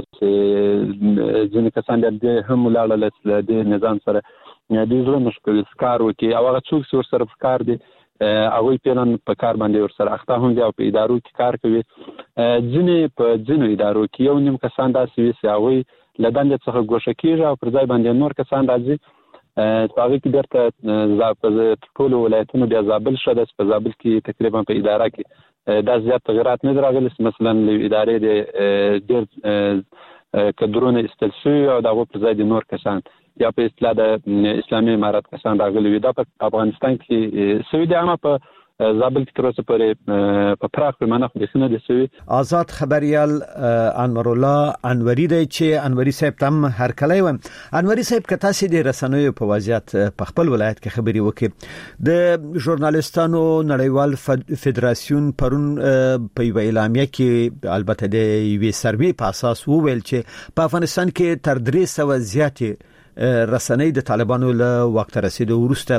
چې ځینې کسان د هم ولاړل چې د نظام سره د زله مشکل سکار وکي او هغه څوک چې سره فکر دي هغه پیلن په کار باندې ور سره اخته هم دي او په ادارو کې کار کوي. ځینې په ځینې ادارو کې یو نیم کسان داسې وي چې هغه لدان څخه ګوښه کیږي او پر ځای باندې نور کسان راځي هغه کې درته زابل ټول ولایتونو بیا زابل شته په زابل کې تقریبا په اداره کې دا زیات تغیرات نه راغلي مثلا د ادارې د ډېر کډرونه استلسي او دغه پر ځای د نور کسان یا په اصطلاح د اسلامي امارات کسان راغلي وي دا په افغانستان کې سوي د عامه په زابل کې تر اوسه پورې په پراخ پیمانه خو د سند سوي آزاد خبريال انور الله انوري دی چې انوري صاحب تم هر کله و انوري صاحب کته سي د رسنوي په وضعیت په خپل ولایت کې خبري وکړي د ژورنالستانو نړیوال فدراسیون پرون په اعلامیه کې البته د وی سروي په اساس وویل چې په افغانستان کې تر درې سوه زیاتې رسنۍ د طالبانو له وخت رسیدو وروسته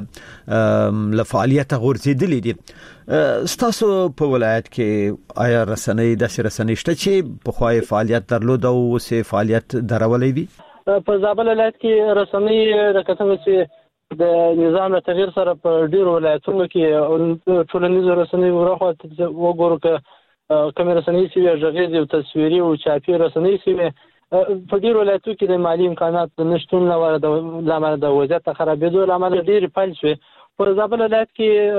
له فعالیت غورځېدلې دي ستاسو په ولایت کې آیا رسنۍ د رسنۍ شته چې په خوای فعالیت درلود او سه فعالیت درولې وي په زابل ولایت کې رسنۍ د کتنګ چې د نظام تغییر سره په ډیرو ولایتونو کې ټولنیز رسنۍ ورخه وګورو ک کوم رسنۍ چې ژغېږي او تصویري او چاپي رسنۍ چې په ډیرو ولایتونو کې د مالی امکانات نشټون لامل د وضعیت خرابېدو لامل ډېر پایل شوی په زابل ولایت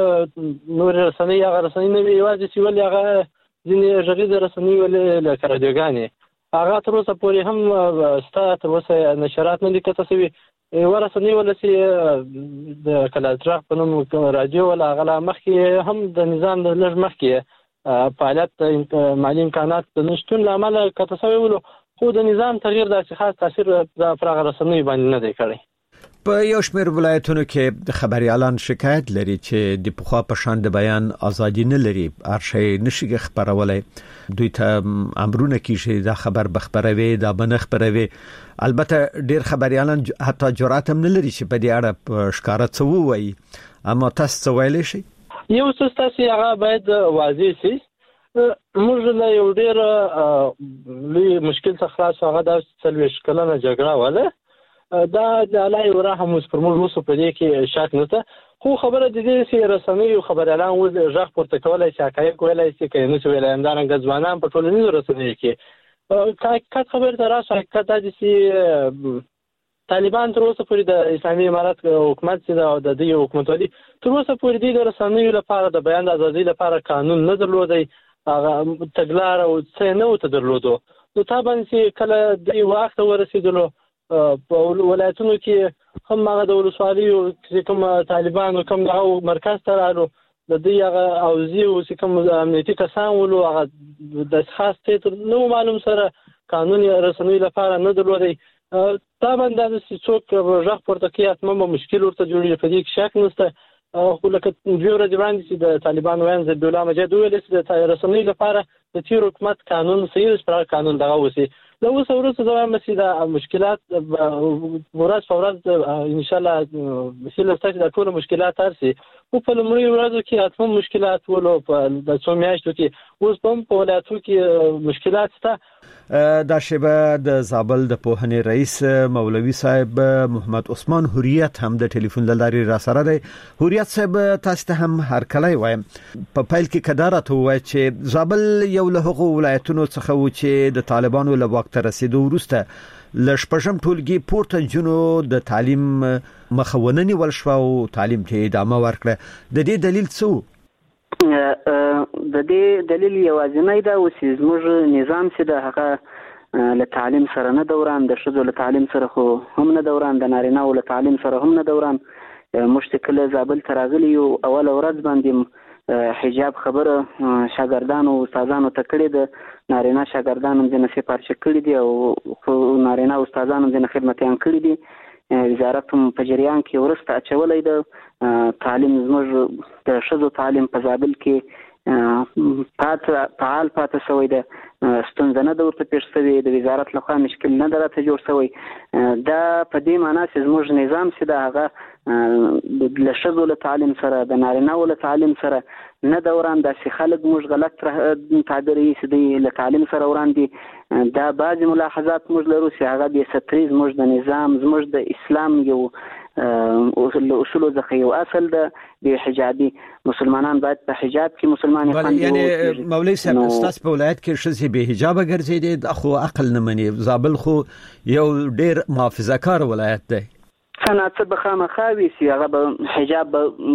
کې نور رسنۍ هغه رسنۍ نه وي یوازې چې ولې هغه ځینې ژغېږي رسنۍ ولې لکه رادیوګانې هغه تر اوسه پورې هم ستا تر اوسه نشرات نه دي کته شوي یوه رسنۍ ولسي د کلاسټراک په نوم رادیو ولا هغه مخکې هم د نظام د لږ مخکې فعالیت مالی امکانات نشټون لامل کته شوی ولو خو د نظام تغییر د خاص تاثیر د فراغ رسنۍ باندې نه دی کړی په یو شمېر ولایتونو کې د خبريالان شکایت لري چې د پخوا په شان د بیان ازادي نه لري ارشي نشي خبرولای دوی ته امرونه کیږي دا خبر بخبروي دا بنخ خبروي البته ډیر خبريالان حتی جرأت هم نه لري چې په دې اړه ښکارا څه وایي اما تاسو ویلی شي یو څه تاسو هغه باید واضح شي موږ له یو ډیر لوی مشکل څخه خلاص هغه د څلويش کلنه جګړه وله دا د الله رحم اوس پر موږ وسو په دې کې شک نشته خو خبره د دې چې رسنۍ او خبريالان ول ژغ پورته کولای شي حقایق ویلای شي کینو چې ویلای همدارنګ ځوانان په ټولنیزو رسنیو کې کا خبر تر راشه حقیقت د چې طالبان تر اوسه پورې د اسلامي امارات حکومت چې د دې حکومتولي تر اوسه پورې د رسنیو لپاره د بیان ازادي لپاره قانون نه درلودي هغه تګلار او څه نه وته درلودو نو تابان چې کله د وخت ورسېدلو په ولایتونو کې هم هغه د ولسوالیو چې کوم طالبان او کوم هغه مرکز ته رالو د دې هغه اوزي او چې کوم امنیتي کسان ولو هغه د خاص ته نو معلوم سره قانون رسنۍ لپاره نه درلودي تابان د څوک ژغ پورته کې اتمه مشکل ورته جوړي په دې کې شک نشته خو لکه دوی ورځې وړاندې چې د طالبان وایي زه دوله مجد ویل چې د رسنۍ لپاره د تیر حکومت قانون صحیح اسپرار قانون دغه وسی له اوسه ورسره دا مې د مشکلات ورځ په ورځ ان شاء الله مثلا ستاسو د ټول مشکلات ترسي او په لمړي ورځو کې اتم مشکلات ولو په د څو میاشتو کې اوس په ولایتو کې مشکلات شته دا شبه د زابل د پوهنې رئیس مولوي صاحب محمد عثمان حریت هم د ټلیفون لاري را سره دی حریت صاحب تاسو ته هم هر کله وایم په پایل کې کدارت وای چې زابل یو له حقوق ولایتونو څخه و چې د طالبانو له وخت رسیدو وروسته لشپږم ټولګي پورته جنو د تعلیم مخاونني ولشوا او تعلیم ته ادامه ورکړه د دې دلیل څه د دې دلیل یوازینی دا و چې زموږ نظام چې د هغه له تعلیم سره نه دوران د ښځو له تعلیم سره خو هم نه دوران د نارینه له تعلیم سره هم نه دوران مشتکل زابل تراغلی او اول ورځ باندې حجاب خبره شاګردانو او استادانو ته کړې ده نارینه شاګردانو د نصیب کړي دي او نارینه استادانو د خدمتيان کړي دي وزارت هم په جریان کې ورسته اچولې ده تعلیم زموږ د ښځو تعلیم په زابل کې پات فعال پاتې شوی ده ستونزه نه د ورته پیښ شوی د وزارت لخوا مشکل نه درته جوړ شوی دا په دې معنی چې زموږ نظام چې دا هغه د ښځو له تعلیم سره د نارینه له تعلیم سره نه دوران د خلک موږ غلط تعبیر یې چې د تعلیم سره وړاندې دا بعض ملاحظات موږ لرو چې هغه د ستریز موږ د نظام زموږ د اسلام یو اصول اصول ځخه یو اصل د حجابي مسلمانان باید په حجاب کې مسلمان خوندي یعنی مولوی صاحب تاسو په ولایت کې شې به حجاب ګرځیدي خو عقل نه مني زابل خو یو ډیر محافظه کار ولایت دی څنګه به خامخاوي سي هغه به حجاب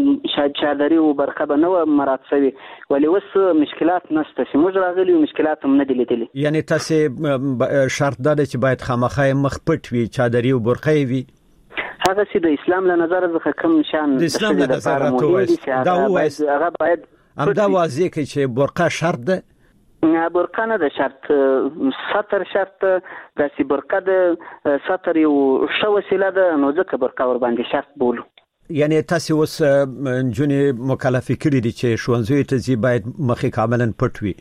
چادري او برخه به نو مراد شوی ولې وس مشکلات نشته چې موږ راغلي مشکلات هم نه دي لیدلي. یعنی تاسو شرط ده چې باید خامخای مخ پټ وي چادري او برخه وي. هغه چې د اسلام له نظر څخه کوم نشان د اسلام له نظر راځي دا وایي هغه باید هم دا واضح کوي چې برقه شرط ده. نه برقه نه ده شرط، ستر شرط د سی برقه د ستر یو شو وسیله ده نو ځکه برقه ور باندې شرط بولو. یعنی تاسو اوس جونې مکلف کړی دي چې ښوونځي ته ځي باید مخې کاملا پټ وي.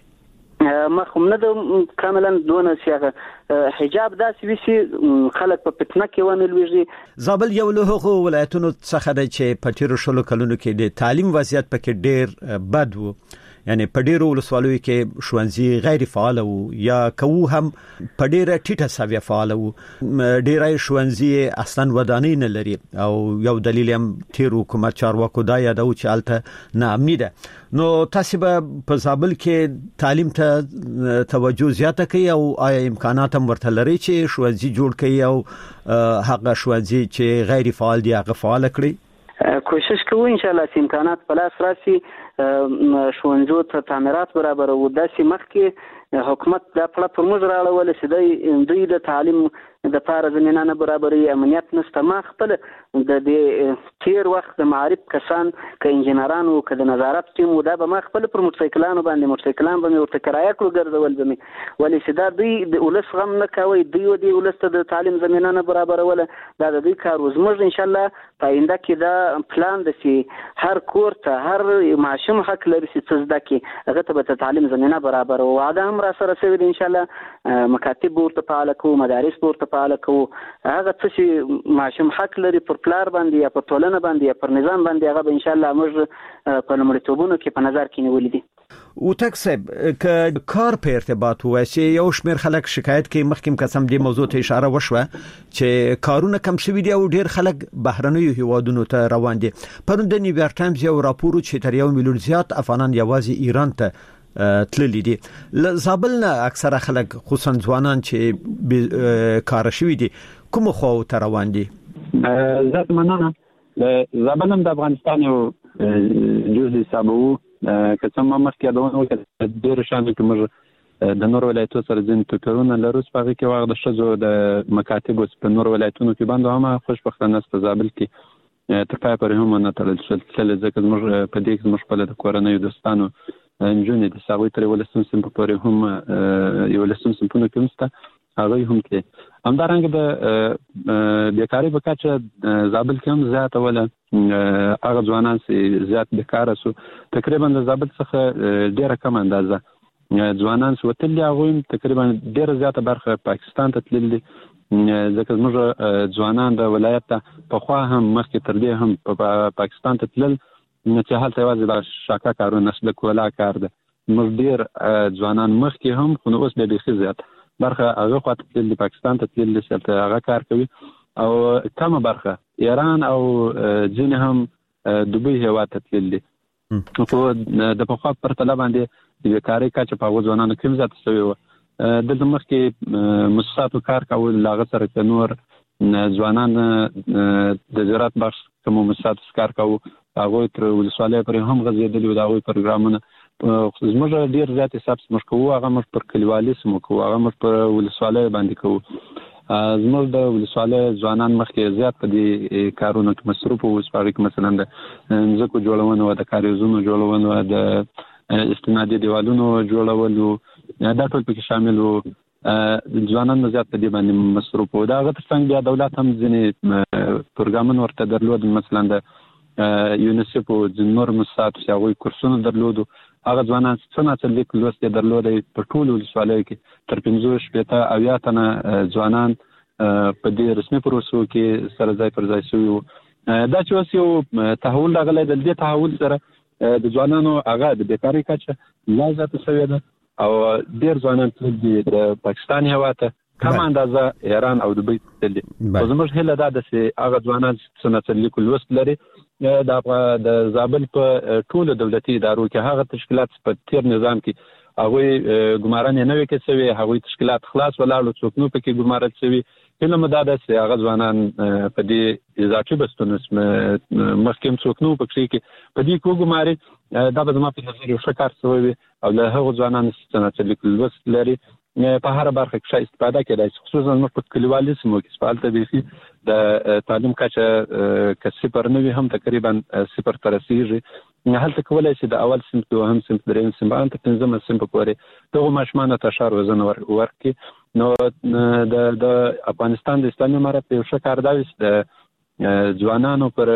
مخ هم نه د کاملا دونه سیغه حجاب داسې وسی خلک په فتنه کې ونه لويږي. زابل یو له هغو ولایتونو څخه دی چې په تیر شلو کلونو کې د تعلیم وضعیت پکې ډیر بد وو. یعنی په ډیرو ولسوالیو کې ښوونځي غیر فعال وو یا کوو هم په ډیره ټیټه سویه فعال وو. ډیرای ښوونځي اصلا ودانۍ نه لري او یو دلیل هم تیر حکومت چارواکو دا یادو چې الته ناامني ده. نو تاسو به په زابل کې تعلیم ته توجه زیاته کوي او آیا امکانات هم ورته لري چې ښوونځي جوړ کړي او هغه ښوونځي چې غیر فعال دي هغه فعال کړي؟ کوشش کوو ان شاء الله چې امکانات په لاس راشي ښوونځو ته تعمیرات برابر او داسې مخکې حکومت دا پړه پر موږ راړول چې دوی د تعلیم د پاره زمينه نه برابرۍ امنیت نشته. ما خپل د دې تیر وخت د معارف کسان ک انجنیران او ک د نظارت ټیم دا به ما خپل پر موټرسایکلانو باندې موټرسایکلان باندې ورته کرایه کړو ګرځول به مې ولې چې دا دوی د ولس غم نه کوي دوی د ولس ته د تعلیم زمينه نه برابرول دا د دوی کار وزموږ ان شاء الله پاینده کې دا پلان د سي هر کور ته هر معشوم حق لري چې زده کې هغه ته به تعلیم زمينه برابر او وعده هم را سره شوی ان شاء الله مکاتب ورته فعال کوو مدارس ورته فعال کوو هغه څه چې معشوم حق لري پر پلار باندې یا پر ټولنه باندې یا پر نظام باندې هغه به ان شاء الله موږ په لومړیتوبونو کې په نظر کې نیولې دي. او تکسب ک کار په ارتباط وای چې یو شمیر خلک شکایت کوي مخکیم قسم دی موضوع ته اشاره وشوه چې کارونه کم شوي دي او ډیر خلک بهرنیو هیوادونو ته روان دي. پرون د نیویارک ټایمز یو راپور چې تر یو میلیون زیات افغانان یوازې ایران ته تللی دي. زابل نه اکثره خلک خصوصا ځوانان چې کار شوي دي کوم خو ته روان دي؟ ذات مننه زابل هم د افغانستان یو جزء حسابو که څنګه مخکې دا ونه ډیر شان کې موږ د نور ولایتونو سره ځین توپیرونه لرو په هغه کې واغ د شزو د مکاتب په نور ولایتونو کې باندې هم خوشبختانه په زابل کې تر پای پورې هم نه تړل شول ځکه موږ په دې کې موږ په د کورنۍ دوستانو انجونې د ساوي تر ولستون سم په پورې هم یو ولستون سم په نو کې هغه هم کې همدارنګه د بیکاری په کچه زابل کې هم زیات ولا هغه ځوانان چې زیات بیکار سو تقریبا د زابل څخه ډیره کم اندازه ځوانان سو تل هغه تقریبا ډیره زیاته برخه پاکستان ته تللي ځکه موږ ځوانان د ولایت په خوا هم مخکې تر دې هم په پاکستان ته تلل چې هلته یوازې د شاکا کارونه نسل کولا کار ده. موږ ډیر ځوانان مخکې هم خو اوس به ډیر زیات برخه هغه خاطر د پاکستان ته تللی چې هغه کار کوي او کومه برخه ایران او ځین هم دوبۍ هوا ته تللی خو د په خاطر پر طلب باندې د کاری کچ په ځوانانو کې زیات شوی و. د مخکې مؤسساتو کار کول لاغه سره نور ځوانان د زراعت بخش کوم مؤسسات کار کوي هغه تر ولسوالۍ پرې هم غزیدلی و دا غوي پروګرامونه زموږ ډیر زیات حساب سمج کوو هغه مر پر کلیوالي سمو کوو هغه مر پر ولسوالۍ باندې کوو زموږ د ولسوالۍ ځوانان مخکې زیات په دې کارونو کې مصروف وو سپارک مثلا د ځکو جوړونه او د کاریزونو جوړونه او د استنادي دیوالونو جوړولو دا ټول پکې شامل وو. ځوانان زیات په دې باندې مصروف وو. دا غته څنګه بیا دولت هم ځینې پروګرامونه ورته درلود مثلا د یونیسف او د نور مسات چې هغه کورسونه درلودو هغه ځوانان څنګه چې لیک لوست درلودي په ټول ولسوالۍ کې تر پنځه شپږ اویا تنه ځوانان په دې رسمي پروسو کې سره ځای پر ځای شوی. دا چې اوس یو تحول راغلی د دې تحول سره د ځوانانو هغه د بیکاری کچه لا زیاته شوې ده او ډیر ځوانان د پاکستان هوا ته کم اندازه ایران او دوبۍ تللی خو زموږ هیله دا ده چې هغه ځوانان چې سنت لیکل لوست لري د د زابل په ټولو دولتي ادارو کې هغه تشکیلات په تیر نظام کې هغه ګماران نه وکړي چې هغه تشکیلات خلاص ولاړو څوک نو پکې ګمارل شوی هله مداده چې هغه ځوانان په دې اضافي بستونو مخکیم څوک نو پکې کې په دې کو ګماري دا به زما په نظر یو ښه کار شوی او له هغه ځوانانو چې لیکل لوست لري په هر برخه کې استفاده کېدای شي خصوصا په کلیوالي سیمو کې سپالته به د تعلیم کچه که صفر نه وي هم تقریبا صفر ته رسیږي هلته کولای شي د اول صنف دوهم صنف دریم صنف ان ته پنځم صنف پورې دغه ماشومان ته اشاره وزن ورکړي نو د د افغانستان د اسلامي امارت یو ښه کار دی چې د ځوانانو پر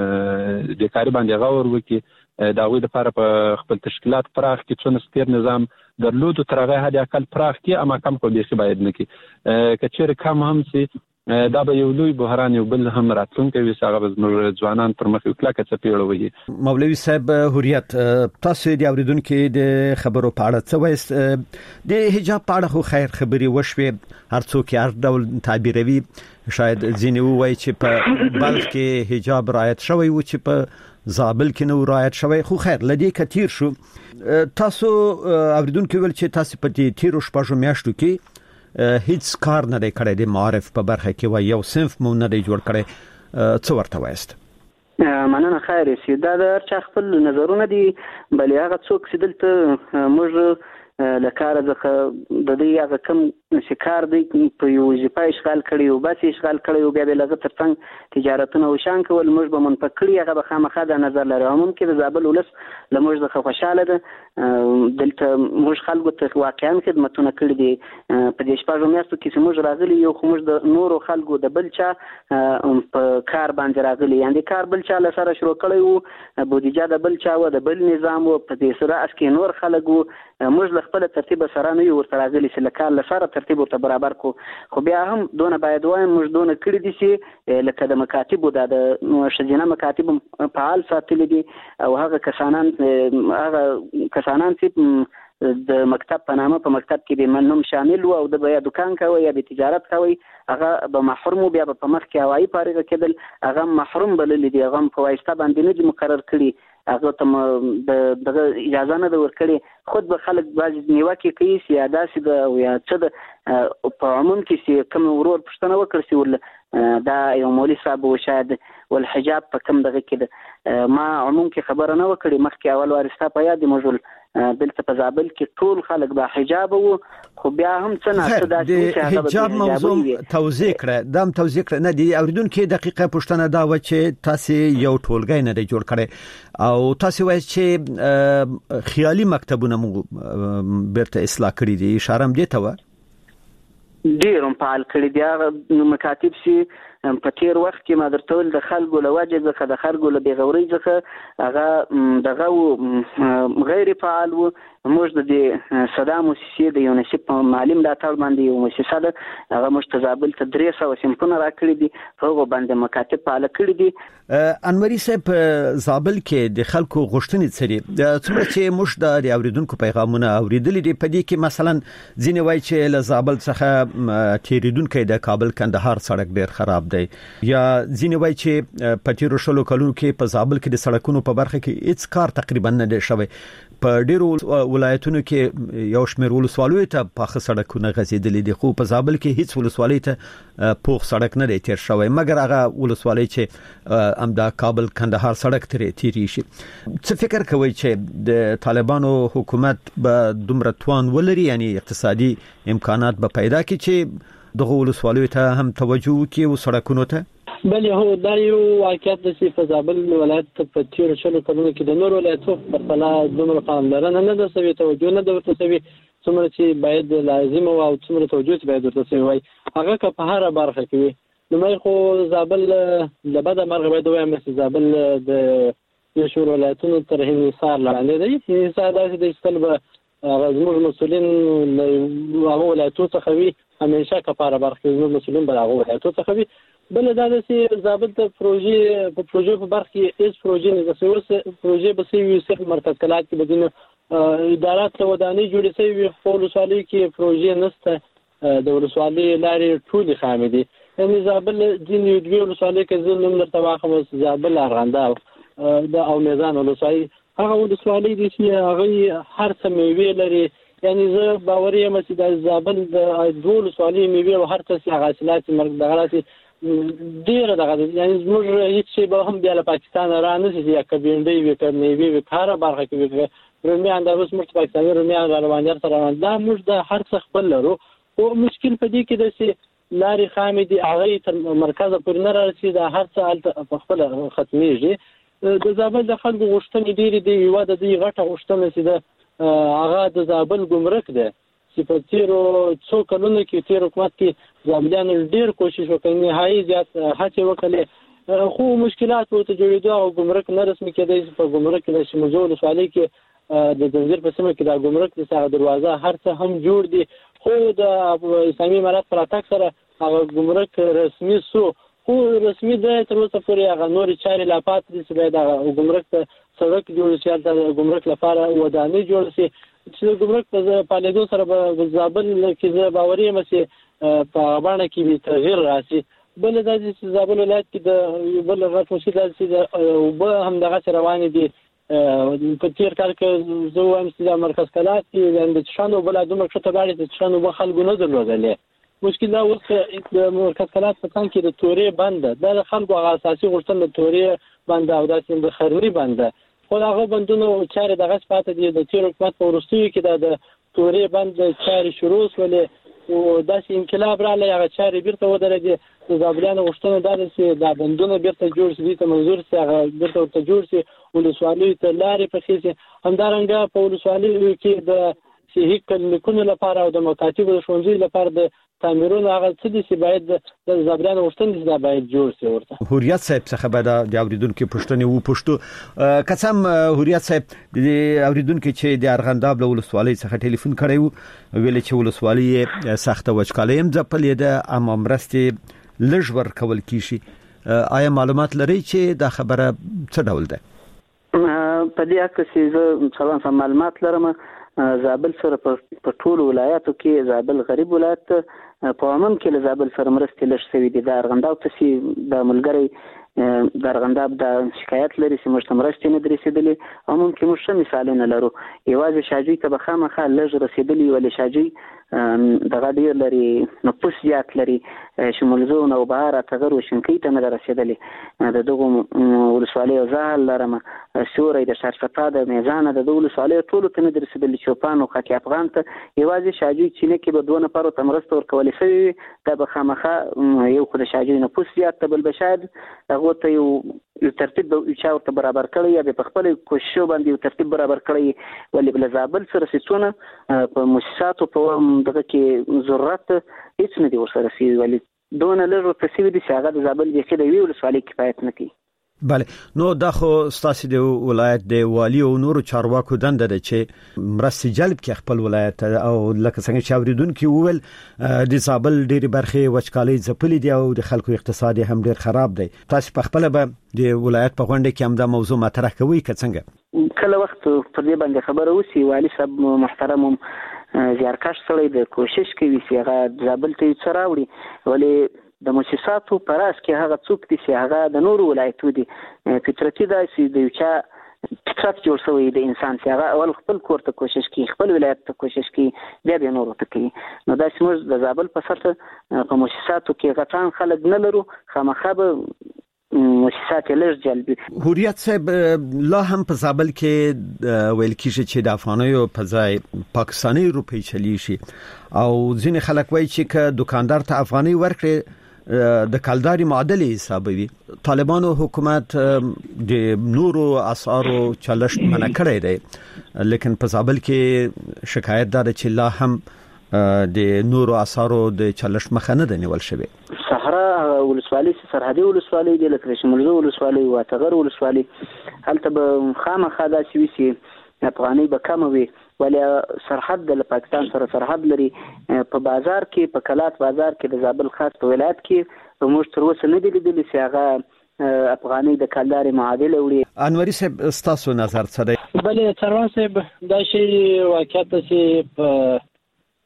د کاری باندې غور وکړي دا غوي د لپاره په خپل تشکیلات پراخ کې څونه ستیر نظام درلود تر هغه حد اقل پراخ کې اما کم کو به باید نه کې کچېر کم هم سي دا به یو لوی بحران یو بل هم راتلونکي وي هغه به ځوانان پر مخ کله کڅ پیړوي. مولوي صاحب هوریت تاسو د اوریدونکو د خبرو په اړه څه وایست؟ د حجاب په اړه خو خیر خبري وشوي هر څوک هر ډول تعبیروي شاید ځینې وایي چې په بلخ کې حجاب رعایت شوی و چې په زابل کې نو رعایت شوی خو خیر لدی کثیر شو. تاسو اوریدونکو ول چې تاسو په دې تیرو شپږو میاشتو کې هیڅ کار نه کړی د معارف په برخه کې و یو صنف مو نه دی جوړ کړی څه ورته وایست؟ مننه خیر سي دا د هر چا خپل نظرونه دي بل هغه څوک چې دلته موږ لکاره ځکه د دې هغه کم شکار دی په یو ځپای اشغال کړي او بس اشغال کړي او بیا د لغه ترڅنګ تجارتونه او شان کول موږ به منفکړي هغه به خامخا د نظر لري ممکن د زابل ولس لموږ د خوشاله ده دلته موږ خلکو ته واقعا خدمتونه کړي دي په دې شپږو میاشتو کې موږ راغلي یو خو موږ د نورو خلکو د بل چا په کار باندې راغلي یعنی کار بل چا لسره شروع کړی وو بودیجه د بل چا و د بل نظام و په دې سره اسکه نور خلکو موږ خپل ترتیب سره نه یو ورته راغلي چې لکه لسره ترتیب ورته برابر کو خو بیا هم دونه باید وایم موږ دونه کړی دي چې لکه د مکاتبو د شجینه مکاتب فعال ساتل دي او هغه کسانان هغه کسانان چې د مکتب په نامه په مکتب کې به منوم شامل وو او د بیا دکان کوي یا د تجارت کوي هغه به محروم بیا په مخ کې هوایي فارغ کېدل هغه محروم بلل دي هغه په واسطه باندې نه مقرر کړي هغه ته د اجازه نه ورکړي خود به خلک باز نیوکه کوي سیادت د یا څه د په عموم کې چې کوم ورور پښتنه وکړي ول دا یو مولوی صاحب او شاید والحجاب په کوم دغه کې ما عموم کې خبره نه وکړي مخکې اول وارسته په یاد موجود دلته په زابل کې ټول خلک به حجاب وو خو بیا هم څه نه څه د حجاب موضوع توضیح کړه دام توضیح کړه نه دی اوریدونکو دقیقه پښتنه دا و چې تاسو یو ټولګی نه جوړ کړي او تاسو وایي چې خیالي مکتبونه مو برته اصلاح کړی دي اشاره هم دي ته و ډیرم فعال کړی دی مکاتب سي په تیر وخت کې ما درته د خلکو له وجه ځخه د خلکو له بیغوري ځخه هغه دغه غیر فعال وو موږ د صدام موسسې د یونیسف په مالی ملاتړ باندې یو موسسه ده هغه مستزابل ته درې سوه سیمپونه راکړي دي هغه باندې مکاتب فعال کړي دي. انوري صاحب زابل کې د خلکو غوښتنې سری څومره چې موږ د اوریدونکو پیغامونه اوریدلې دي په دې کې مثلا ځینې وایي چې له زابل څخه تیریدونکو د کابل کندهار سړک ډیر خراب دی یا ځینې وایي چې په تیرو شلو کلونو کې په زابل کې د سړکونو په برخه کې هیڅ کار تقریبا نه دی شوی په ډیرو ولایتونو کې یو شمېر ولسوالیو ته پاخه سړکونه غځېدلې دي خو په زابل کې هیڅ ولسوالۍ ته پوخ سړک نه دی تیر شوی مګر هغه ولسوالۍ چې امدا کابل کندهار سړک ترې تیری شي. څه فکر کوي چې د طالبانو حکومت به دومره توان ولري یعنی اقتصادي امکانات به پیدا کړي چې دغه ولسوالیو ته هم توجه وکړي او سړکونو ته؟ بلې هو دا یو واقعیت دی چې په زابل ولایت په تیرو شلو کلونو کې د نورو ولایتونو په پرتله دومره پاملرنه نه ده شوې توجه نه ده ورته شوې څومره چې باید لازمه او څومره توجه چې باید ورته شوې وای هغه که په هره برخه کې وي نو مې خو زابل له بده مرغه باید وایم چې زابل د یو شور ولایتونو تر انحصار لاندې دی انحصار داسې دی چې تل به زموږ مسؤلین هغه ولایتونو څخه وي همیشه که په هره برخه کې زموږ مسؤلین به هغه ولایتونو څخه وي. بل دا د سي زابل ته پروژې په پروژې په برخه کې هیڅ پروژې نه ده اوس پروژې به سي وي صرف مرکز کلات کې بدینه ادارات ته ودانۍ جوړې شوی وي خو ولسوالۍ کې پروژې نشته د ولسوالۍ لارې ټولې خامې دي. یعنې زابل ځینې دوې ولسوالۍ کې زه نوم درته واخلم، زابل ارغنداب او میزان ولسوالۍ، هغه ولسوالۍ دي چې هغوی هر څه میوې لري. یعنې زه باوري یم چې د زابل د دوو ولسوالۍ میوې او هر څه چې هغه حاصلات چې دغه داسې ډېره دغه ده. یعنې زموږ هېڅ شی به هم بیا له پاکستانه را نه شي، یا که بېنډۍ وي که میوې وي که هره برخه کې وي، رومیان دا اوس موږ پاکستاني رومیان را روانیار سره روان دا موږ د هر څه خپل لرو. خو مشکل په دې کې ده چې لارې خامې دي، هغه یې تر مرکزه پورې نه را رسي، دا هر څه هلته په خپله ختمېږي. د زابل د خلکو غوښتنې ډېرې دي. یوه د دوی غټه غوښتنه چې ده هغه د زابل ګمرک ده چې په تېرو څو کلونو کې تېر حکومت کې زابلیانو ډېر کوشش وکړ، نهایي زیات هڅې وکړلې، خو مشکلات ورته جوړېدو او ګمرک نه رسمي کېدی. په ګمرک کې د شموزو ولسوالۍ کې د ځنځیر په سیمه کې دا ګمرک د هغه دروازه هر څه هم جوړ دي، خو د اسلامي امارات په راتګ سره هغه ګمرک رسمي سو، خو رسمي دی تر اوسه پورې هغه نورې چارې لا پاتې دي چې باید هغه ګمرک ته سړک جوړ شي، هلته د ګمرک لپاره ودانۍ جوړ شي چې د ګمرک په فعالېدو سره به زابل کې زه باوري یم چې په هغه بڼه کې به تغییر راشي. بله دا چې زابل ولایت کې د بل غټ مشکل دا چې د اوبه همدغسې روانې دي. په تېر کال کې زه وایم چې د مرکز کلات کې د چشان اوبه لا دومره ښه تباړې د چشان اوبه خلکو نه درلودلې. مشکل دا اوس د مرکز کلات په څنګ کې د تورې بند ده، دا د خلکو هغه اساسي غوښتنه د تورې بند او داسې د خرمي بند ده، خو د هغه بندونو چارې دغسې پاتې دي. د تېر حکومت په وروستیو کې دا د تورې بند چارې شروع شولې او داسې انقلاب راغلی، هغه چارې بیرته ودرېدې. د زابلیانو غوښتنه دا ده چې دا بندونه بیرته جوړ شي، دوی ته منظور شي، هغه بیرته ورته جوړ شي، ولسوالیو ته لارې پخې شي. همدارنګه په ولسوالیو کې د صحي کلینیکونو لپاره او د مکاتبو د ښوونځیو لپاره د تعمیرونو هغه څه دي چې باید د زابلیانو غوښتنې چې دا باید جوړ شي. ورته هوریت صاحب څخه به د اوریدونکو پوښتنې وپوښتو. قسم هوریت صاحب د اوریدونکو چې د ارغنداب له ولسوالۍ څخه ټلیفون کړی وو، ویل چې ولسوالۍ سخته وچکالۍ هم ځپلې ده، اما مرستې لږ ورکول کیږي. آیا معلومات لري چې دا خبره څه ډول ده؟ په دې اړه چې زه څه معلومات لرم، زابل سره په ټولو ولایاتو کې زابل غریب ولایت په عموم کې له زابل سره مرستې لږ شوي دي. د ارغنداب څخه د ملګری د ارغنداب د شکایت لري چې موږ ته مرستې نه دي رسېدلې. عموم کې موږ ښه مثالونه لرو، یوازې شاجوی ته به خامخا لږ رسېدلي، ولې شاجوی دغه ډېر لري، نفوس زیات لري، شمولزو نوبهار اتغر و شنکۍ ته نه ده رسېدلې. د دغو ولسوالیو زه حال لرم، سوری د شارشفتا د میزانه د دغو ولسوالیو ټولو ته نه ده رسېدلې. چوپان او خاکي افغان ته یوازې شاجوی چینه کې به دوه نفرو ته مرسته ورکولې شوې وي. دا به خامخا یو خو د شاجوی نفوس زیات ته، بل به شاید هغو ته یو یو ترتیب به چا ورته برابر کړی، یا به په خپل کوششو باندې یو ترتیب برابر کړی. ولې له زابل سره څونه په مؤسساتو په دغه کې ضرورت هیڅ نه دی ورسره شوي، ولې دونه لږ ورته شوي دي چې هغه د زابل بیخي د یوې ولسوالۍ کفایت نه کوي. بله، نو دا خو ستاسو د ولایت د والی او نورو چارواکو دنده ده چې مرستې جلب کړي خپل ولایت، او لکه څنګه چې اوریدونکو وویل د زابل ډېری برخې وچکالۍ ځپلې دي او د خلکو اقتصاد هم ډېر خراب دی. تاسو په خپل به د ولایت په غونډه کې هم دا موضوع مطرح کوي که څنګه؟ کله وخت پر دې باندې خبره وسی، والی صاحب محترم زیارکښ سړی د کوشش کوي چې هغه زابل ته څه راوړي، ولې د مؤسساتو په راس کې هغه څوک دي چې هغه د نورو ولایتو دي. فطرتي دا چې د یو چا فطرت جوړ شوی د انسان چې هغه اول خپل کور ته کوشش کوي، خپل ولایت ته کوشش کوي، بیا بیا نورو ته کوي. نو دا چې موږ د زابل په سطح په مؤسساتو کې غټان خلک نه لرو، خامخا به مؤسسات لږ جلبي. هوریت صاحب، لا هم په زابل کې ویل کیږي چې د افغانیو په ځای پاکستاني روپۍ چلی شي، او ځینې خلک وایي چې که دکاندار ته افغاني ورکړي د کلداري معادله حسابوي. طالبانو حکومت د نورو اسعارو چلښت منع کړی دی، لیکن په زابل کې شکایت ده چې لا هم د نورو اسعارو د چلښت مخه نه نیول شوی. صحرا ولسوالۍ سرحدي ولسوالۍ د لکه شمولزو ولسوالۍ او اتغر ولسوالۍ، هلته به خامخا داسې وي چې افغاني به کم وي، ولې سرحد د پاکستان سره سرحد لري. په بازار کې په کلات بازار کې د زابل خاص په ولایت کې موږ تر اوسه نه دی لیدلی چې هغه افغاني د کلداري معادله وړي. انوري صاحب، ستاسو نظر څه دی؟ بله څروان صاحب، دا شی واقعیت چې په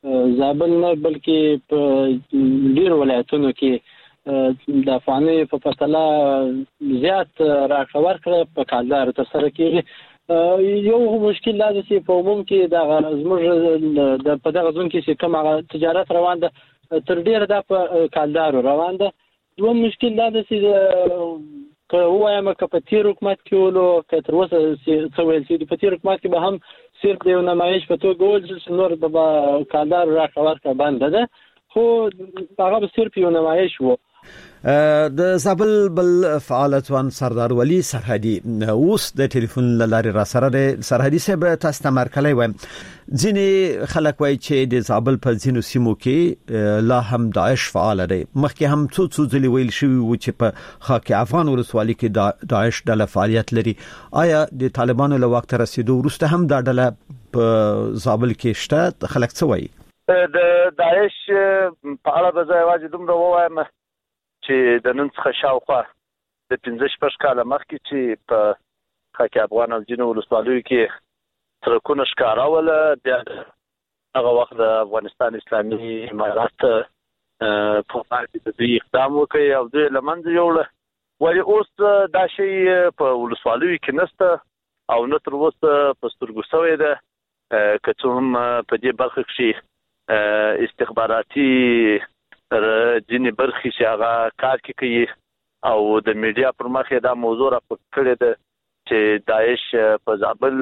زابل نه بلکې په ډیر ولایتونو کې د افغاني په پرتله زیات راکور کړ په کالدار تر سره کېږي. یو مشکل دا چې په عموم کې د زموږ د په دغه ځون کې چې کوم تجارت روان ده تر ډیره د په کالدار روان ده. دوه مشکل دا چې که وایم که په تیر حکومت کې ولو که تر اوسه څه ویل چې په تیر حکومت کې به هم صرف د یو نمایش په توګه وویل چې نور به کالدار راکړه ورکړه بنده ده، خو هغه به صرف یو نمایش و. د زابل بل فعال ځوان سردار ولی سرحدي اوس د ټلیفون لارې را سره د سرحدي صاحب تاسو ته مرکلای وایم. ځینې خلک وایي چې د زابل په ځینو سیمو کې لا هم داعش فعال دی. مخکې هم څو څو ځلې ویل شوی و چې په خاک افغان ولسوالۍ کې داعش ډله فعالیت لري. آیا د طالبانو له وخت رسیدو وروسته هم دا ډله په زابل کې شته؟ خلک څه وایي؟ د داعش په اړه به زه یوازې دومره ووایم چې د نن څخه شاوخوا د پنځه شپږ کاله مخکې چې په خاک افغان او ځینو ولسوالیو کې سړکونه ښکاره وله، بیا هغه وخت د افغانستان اسلامي امارات په وړاندې د دوی اقدام وکړي او دوی له منځه یوړه. ولې اوس دا شی په ولسوالیو کې نشته او نه تر اوسه په سترګو شوی ده، که څه هم په دې برخه کې استخباراتي ځینې برخې چې هغه کار کې کوي او د میډیا پر مخ یې دا موضوع راپورته کړې ده چې داعش په زابل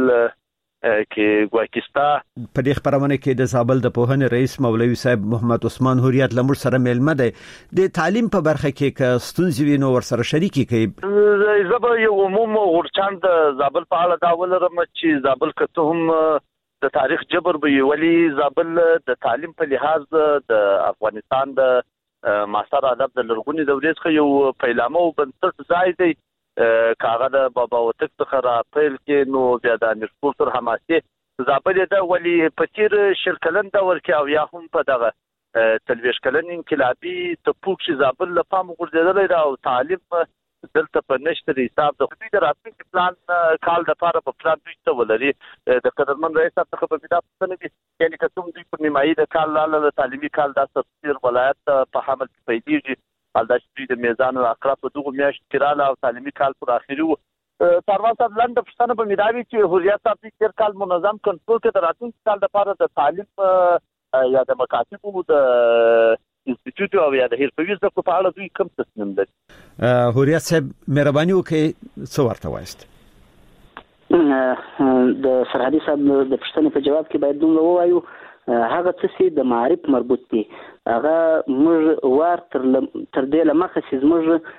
کې ګواکستا. په دې خبرونه کې د زابل د پوهنې رئیس مولوي صاحب محمد عثمان هوریت لمر سره ملمه دی. د تعلیم په برخه کې ک ستونزې وینو ور سره شریکي کوي. زبر یو عموم ورچاند زابل په اړه دا ولرم چې زابل کته هم د تاریخ جبر به ولی زابل د تعلیم په لحاظ د افغانستان د معاصر ادب د لرغونی دورې څخه یو پیلامه او بنسټ ځای دی. کاغه د بابا وتک څخه را پیل کې نو بیا د امیر تر حماسي زابل د ولی په تیر شل کلن دور کې او یا هم په دغه تلويش کلن انقلابي تپوک چې زابل له پام غورځیدل او تعلیم دلته په نشته حساب د خپل راتلونکي پلان کال د لپاره په پلان دوی ته ولري. د قدرمن رئیس څخه په پیدا پوښتنه دي یعنی که څوم دوی په نیمایي د کال لاله تعلیمي کال د تفسیر ولایت په حمل کې پیدېږي حالدا چې د میزان او اقرا په دغه میاشت کې رااله او تعلیمي کال پر اخیری وو. سروان صاحب لاندې پوښتنه به میداوي چې هوریت صاحب تیر کال منظم کنټرول کې د راتلونکي کال لپاره د تعلیم یا د مکاتبو د انسټیټیوټ او یا د هیرپویز د په اړه دوی کوم تصمیم لري؟ هوریت صاحب مهرباني وکړئ څه ورته وایست؟ د سرحدي صاحب د پوښتنې په جواب کې باید دومره ووایو هغه څه چې د معرف مربوط دي هغه موږ وار تر تر دې لمخه چې موږ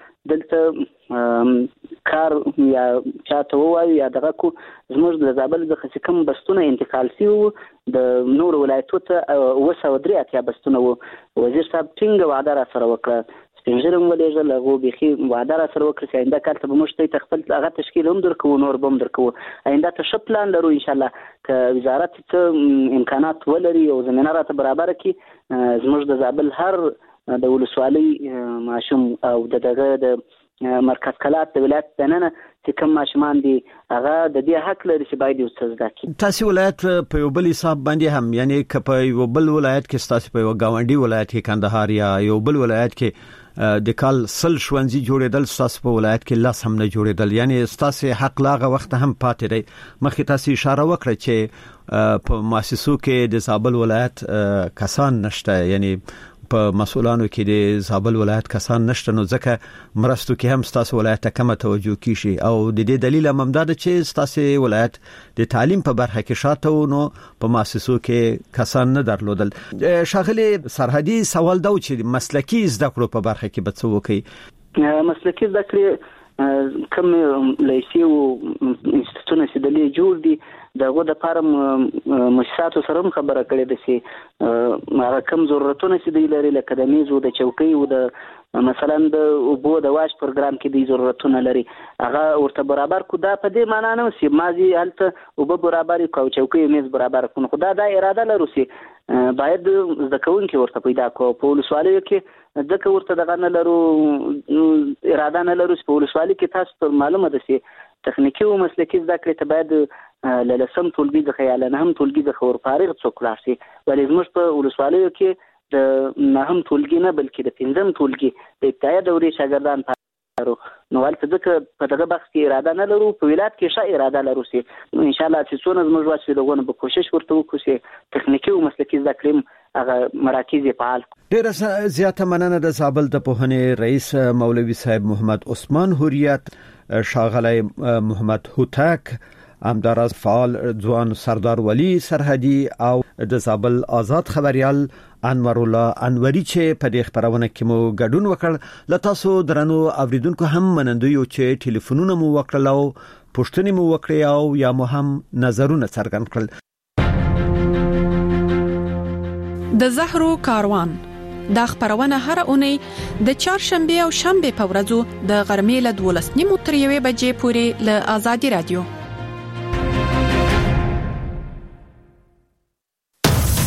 دلته کار یا چاته وایو یا دغه کو زموږ د زابل د خصکم بستونه انتقال سیو د نور ولایتو ته وسو درې اتیا بستونه وو. وزیر صاحب ټینګ وعده را سره وکړه سپینځرم ولېږه لغو بيخي وعده را سره وکړه چې آینده کال ته به موږ ته خپل هغه تشکیل هم درکو نور بم درکو آینده ته ش پلان لرو ان شاء الله ک وزارت ته امکانات ولري او زمينه راته برابر کی زموږ د زابل هر د ولسوالۍ ماشوم او دغه د مرکز کلات د ولایت دننه چې کوم ماشومان دي هغه د دې حق لري چې باید یو څه زده کړي. تاسو ولایت په یو بل حساب باندې هم یعنی ک په یو بل ولایت کې تاسو په یو گاونډي ولایت کې کندهار یا یو بل ولایت کې د کال سل شونځي جوړېدل تاسو په ولایت کې لاس هم نه جوړېدل یعنی تاسو حق لاغه وخت هم پاتې دی. مخکې تاسو اشاره وکړه چې په مؤسسو کې د زابل ولایت کسان نشته یعنی په مسؤلانو کې د زابل ولایت کسان نشته نو ځکه مرستو کې هم تاسو ولایت ته کم توجه کیشي او د دې دلیل هم دا ده چې تاسو ولایت د تعلیم په برخه کې شاته نو په مؤسسو کې کسان نه درلودل. شاغلي سرحدي سوال دا و چې مسلکی زده کړو په برخه کې به څه وکړي؟ مسلکی زده کړې کوم لیسي او انسټیټونه چې د لې جوړ دي دغه د فارم مؤسساتو سره هم خبره کړې ده چې هغه کوم ضرورتونه چې دی لري لکه د میز او د چوکۍ او د مثلا د اوبو د واش پروګرام کې دی ضرورتونه لري هغه ورته برابر کو دا په دې معنی نه چې مازی هلته اوبو برابر کو چوکۍ میز برابر کو خو دا د اراده لري چې باید ځکهون کې ورته پیدا کو په ولسوالۍ کې ځکه ورته دغه نه لرو اراده نه لرو په ولسوالۍ کې تاسو ته معلومه ده چې تخنیکی او مسلکی زده کړې ته باید لسم ټولګي د خیال نه هم ټولګي د خور فارغ څوک راشي ولې زموږ په ولسوالیو کې د نه هم ټولګي نه بلکې د پنځم ټولګي د ابتدایي دورې شاګردان پارو نو ولته ځکه په دغه بخش کې اراده نه لرو په ولایت کې ښه اراده لرو چې ان شاء الله چې څونه زموږ واسي دغه به کوشش ورته وکړو چې تخنیکی او مسلکي زده کړې هغه مراکز فعال ډیر زیاته مننه د زابل د پوهنې رئیس مولوي صاحب محمد عثمان هوریت شاغلی محمد هوتک همداراز فعال ځوان سردار ولی سرحدي او د زابل آزاد خبريال انور الله انوري چې په دې خبرونه کې مو ګډون وکړ لته سو درنو اوریدونکو هم منندوی چې ټلیفونونه مو وکړل او پوښتنې مو وکړې او یا مو هم نظرونه څرګند کړل. د زهرو کاروان دا خبرونه هر اونۍ د چهارشنبه او شنبه په ورځو د غرمې له دولس نیمو تر یوې بجې پورې له آزادي رادیو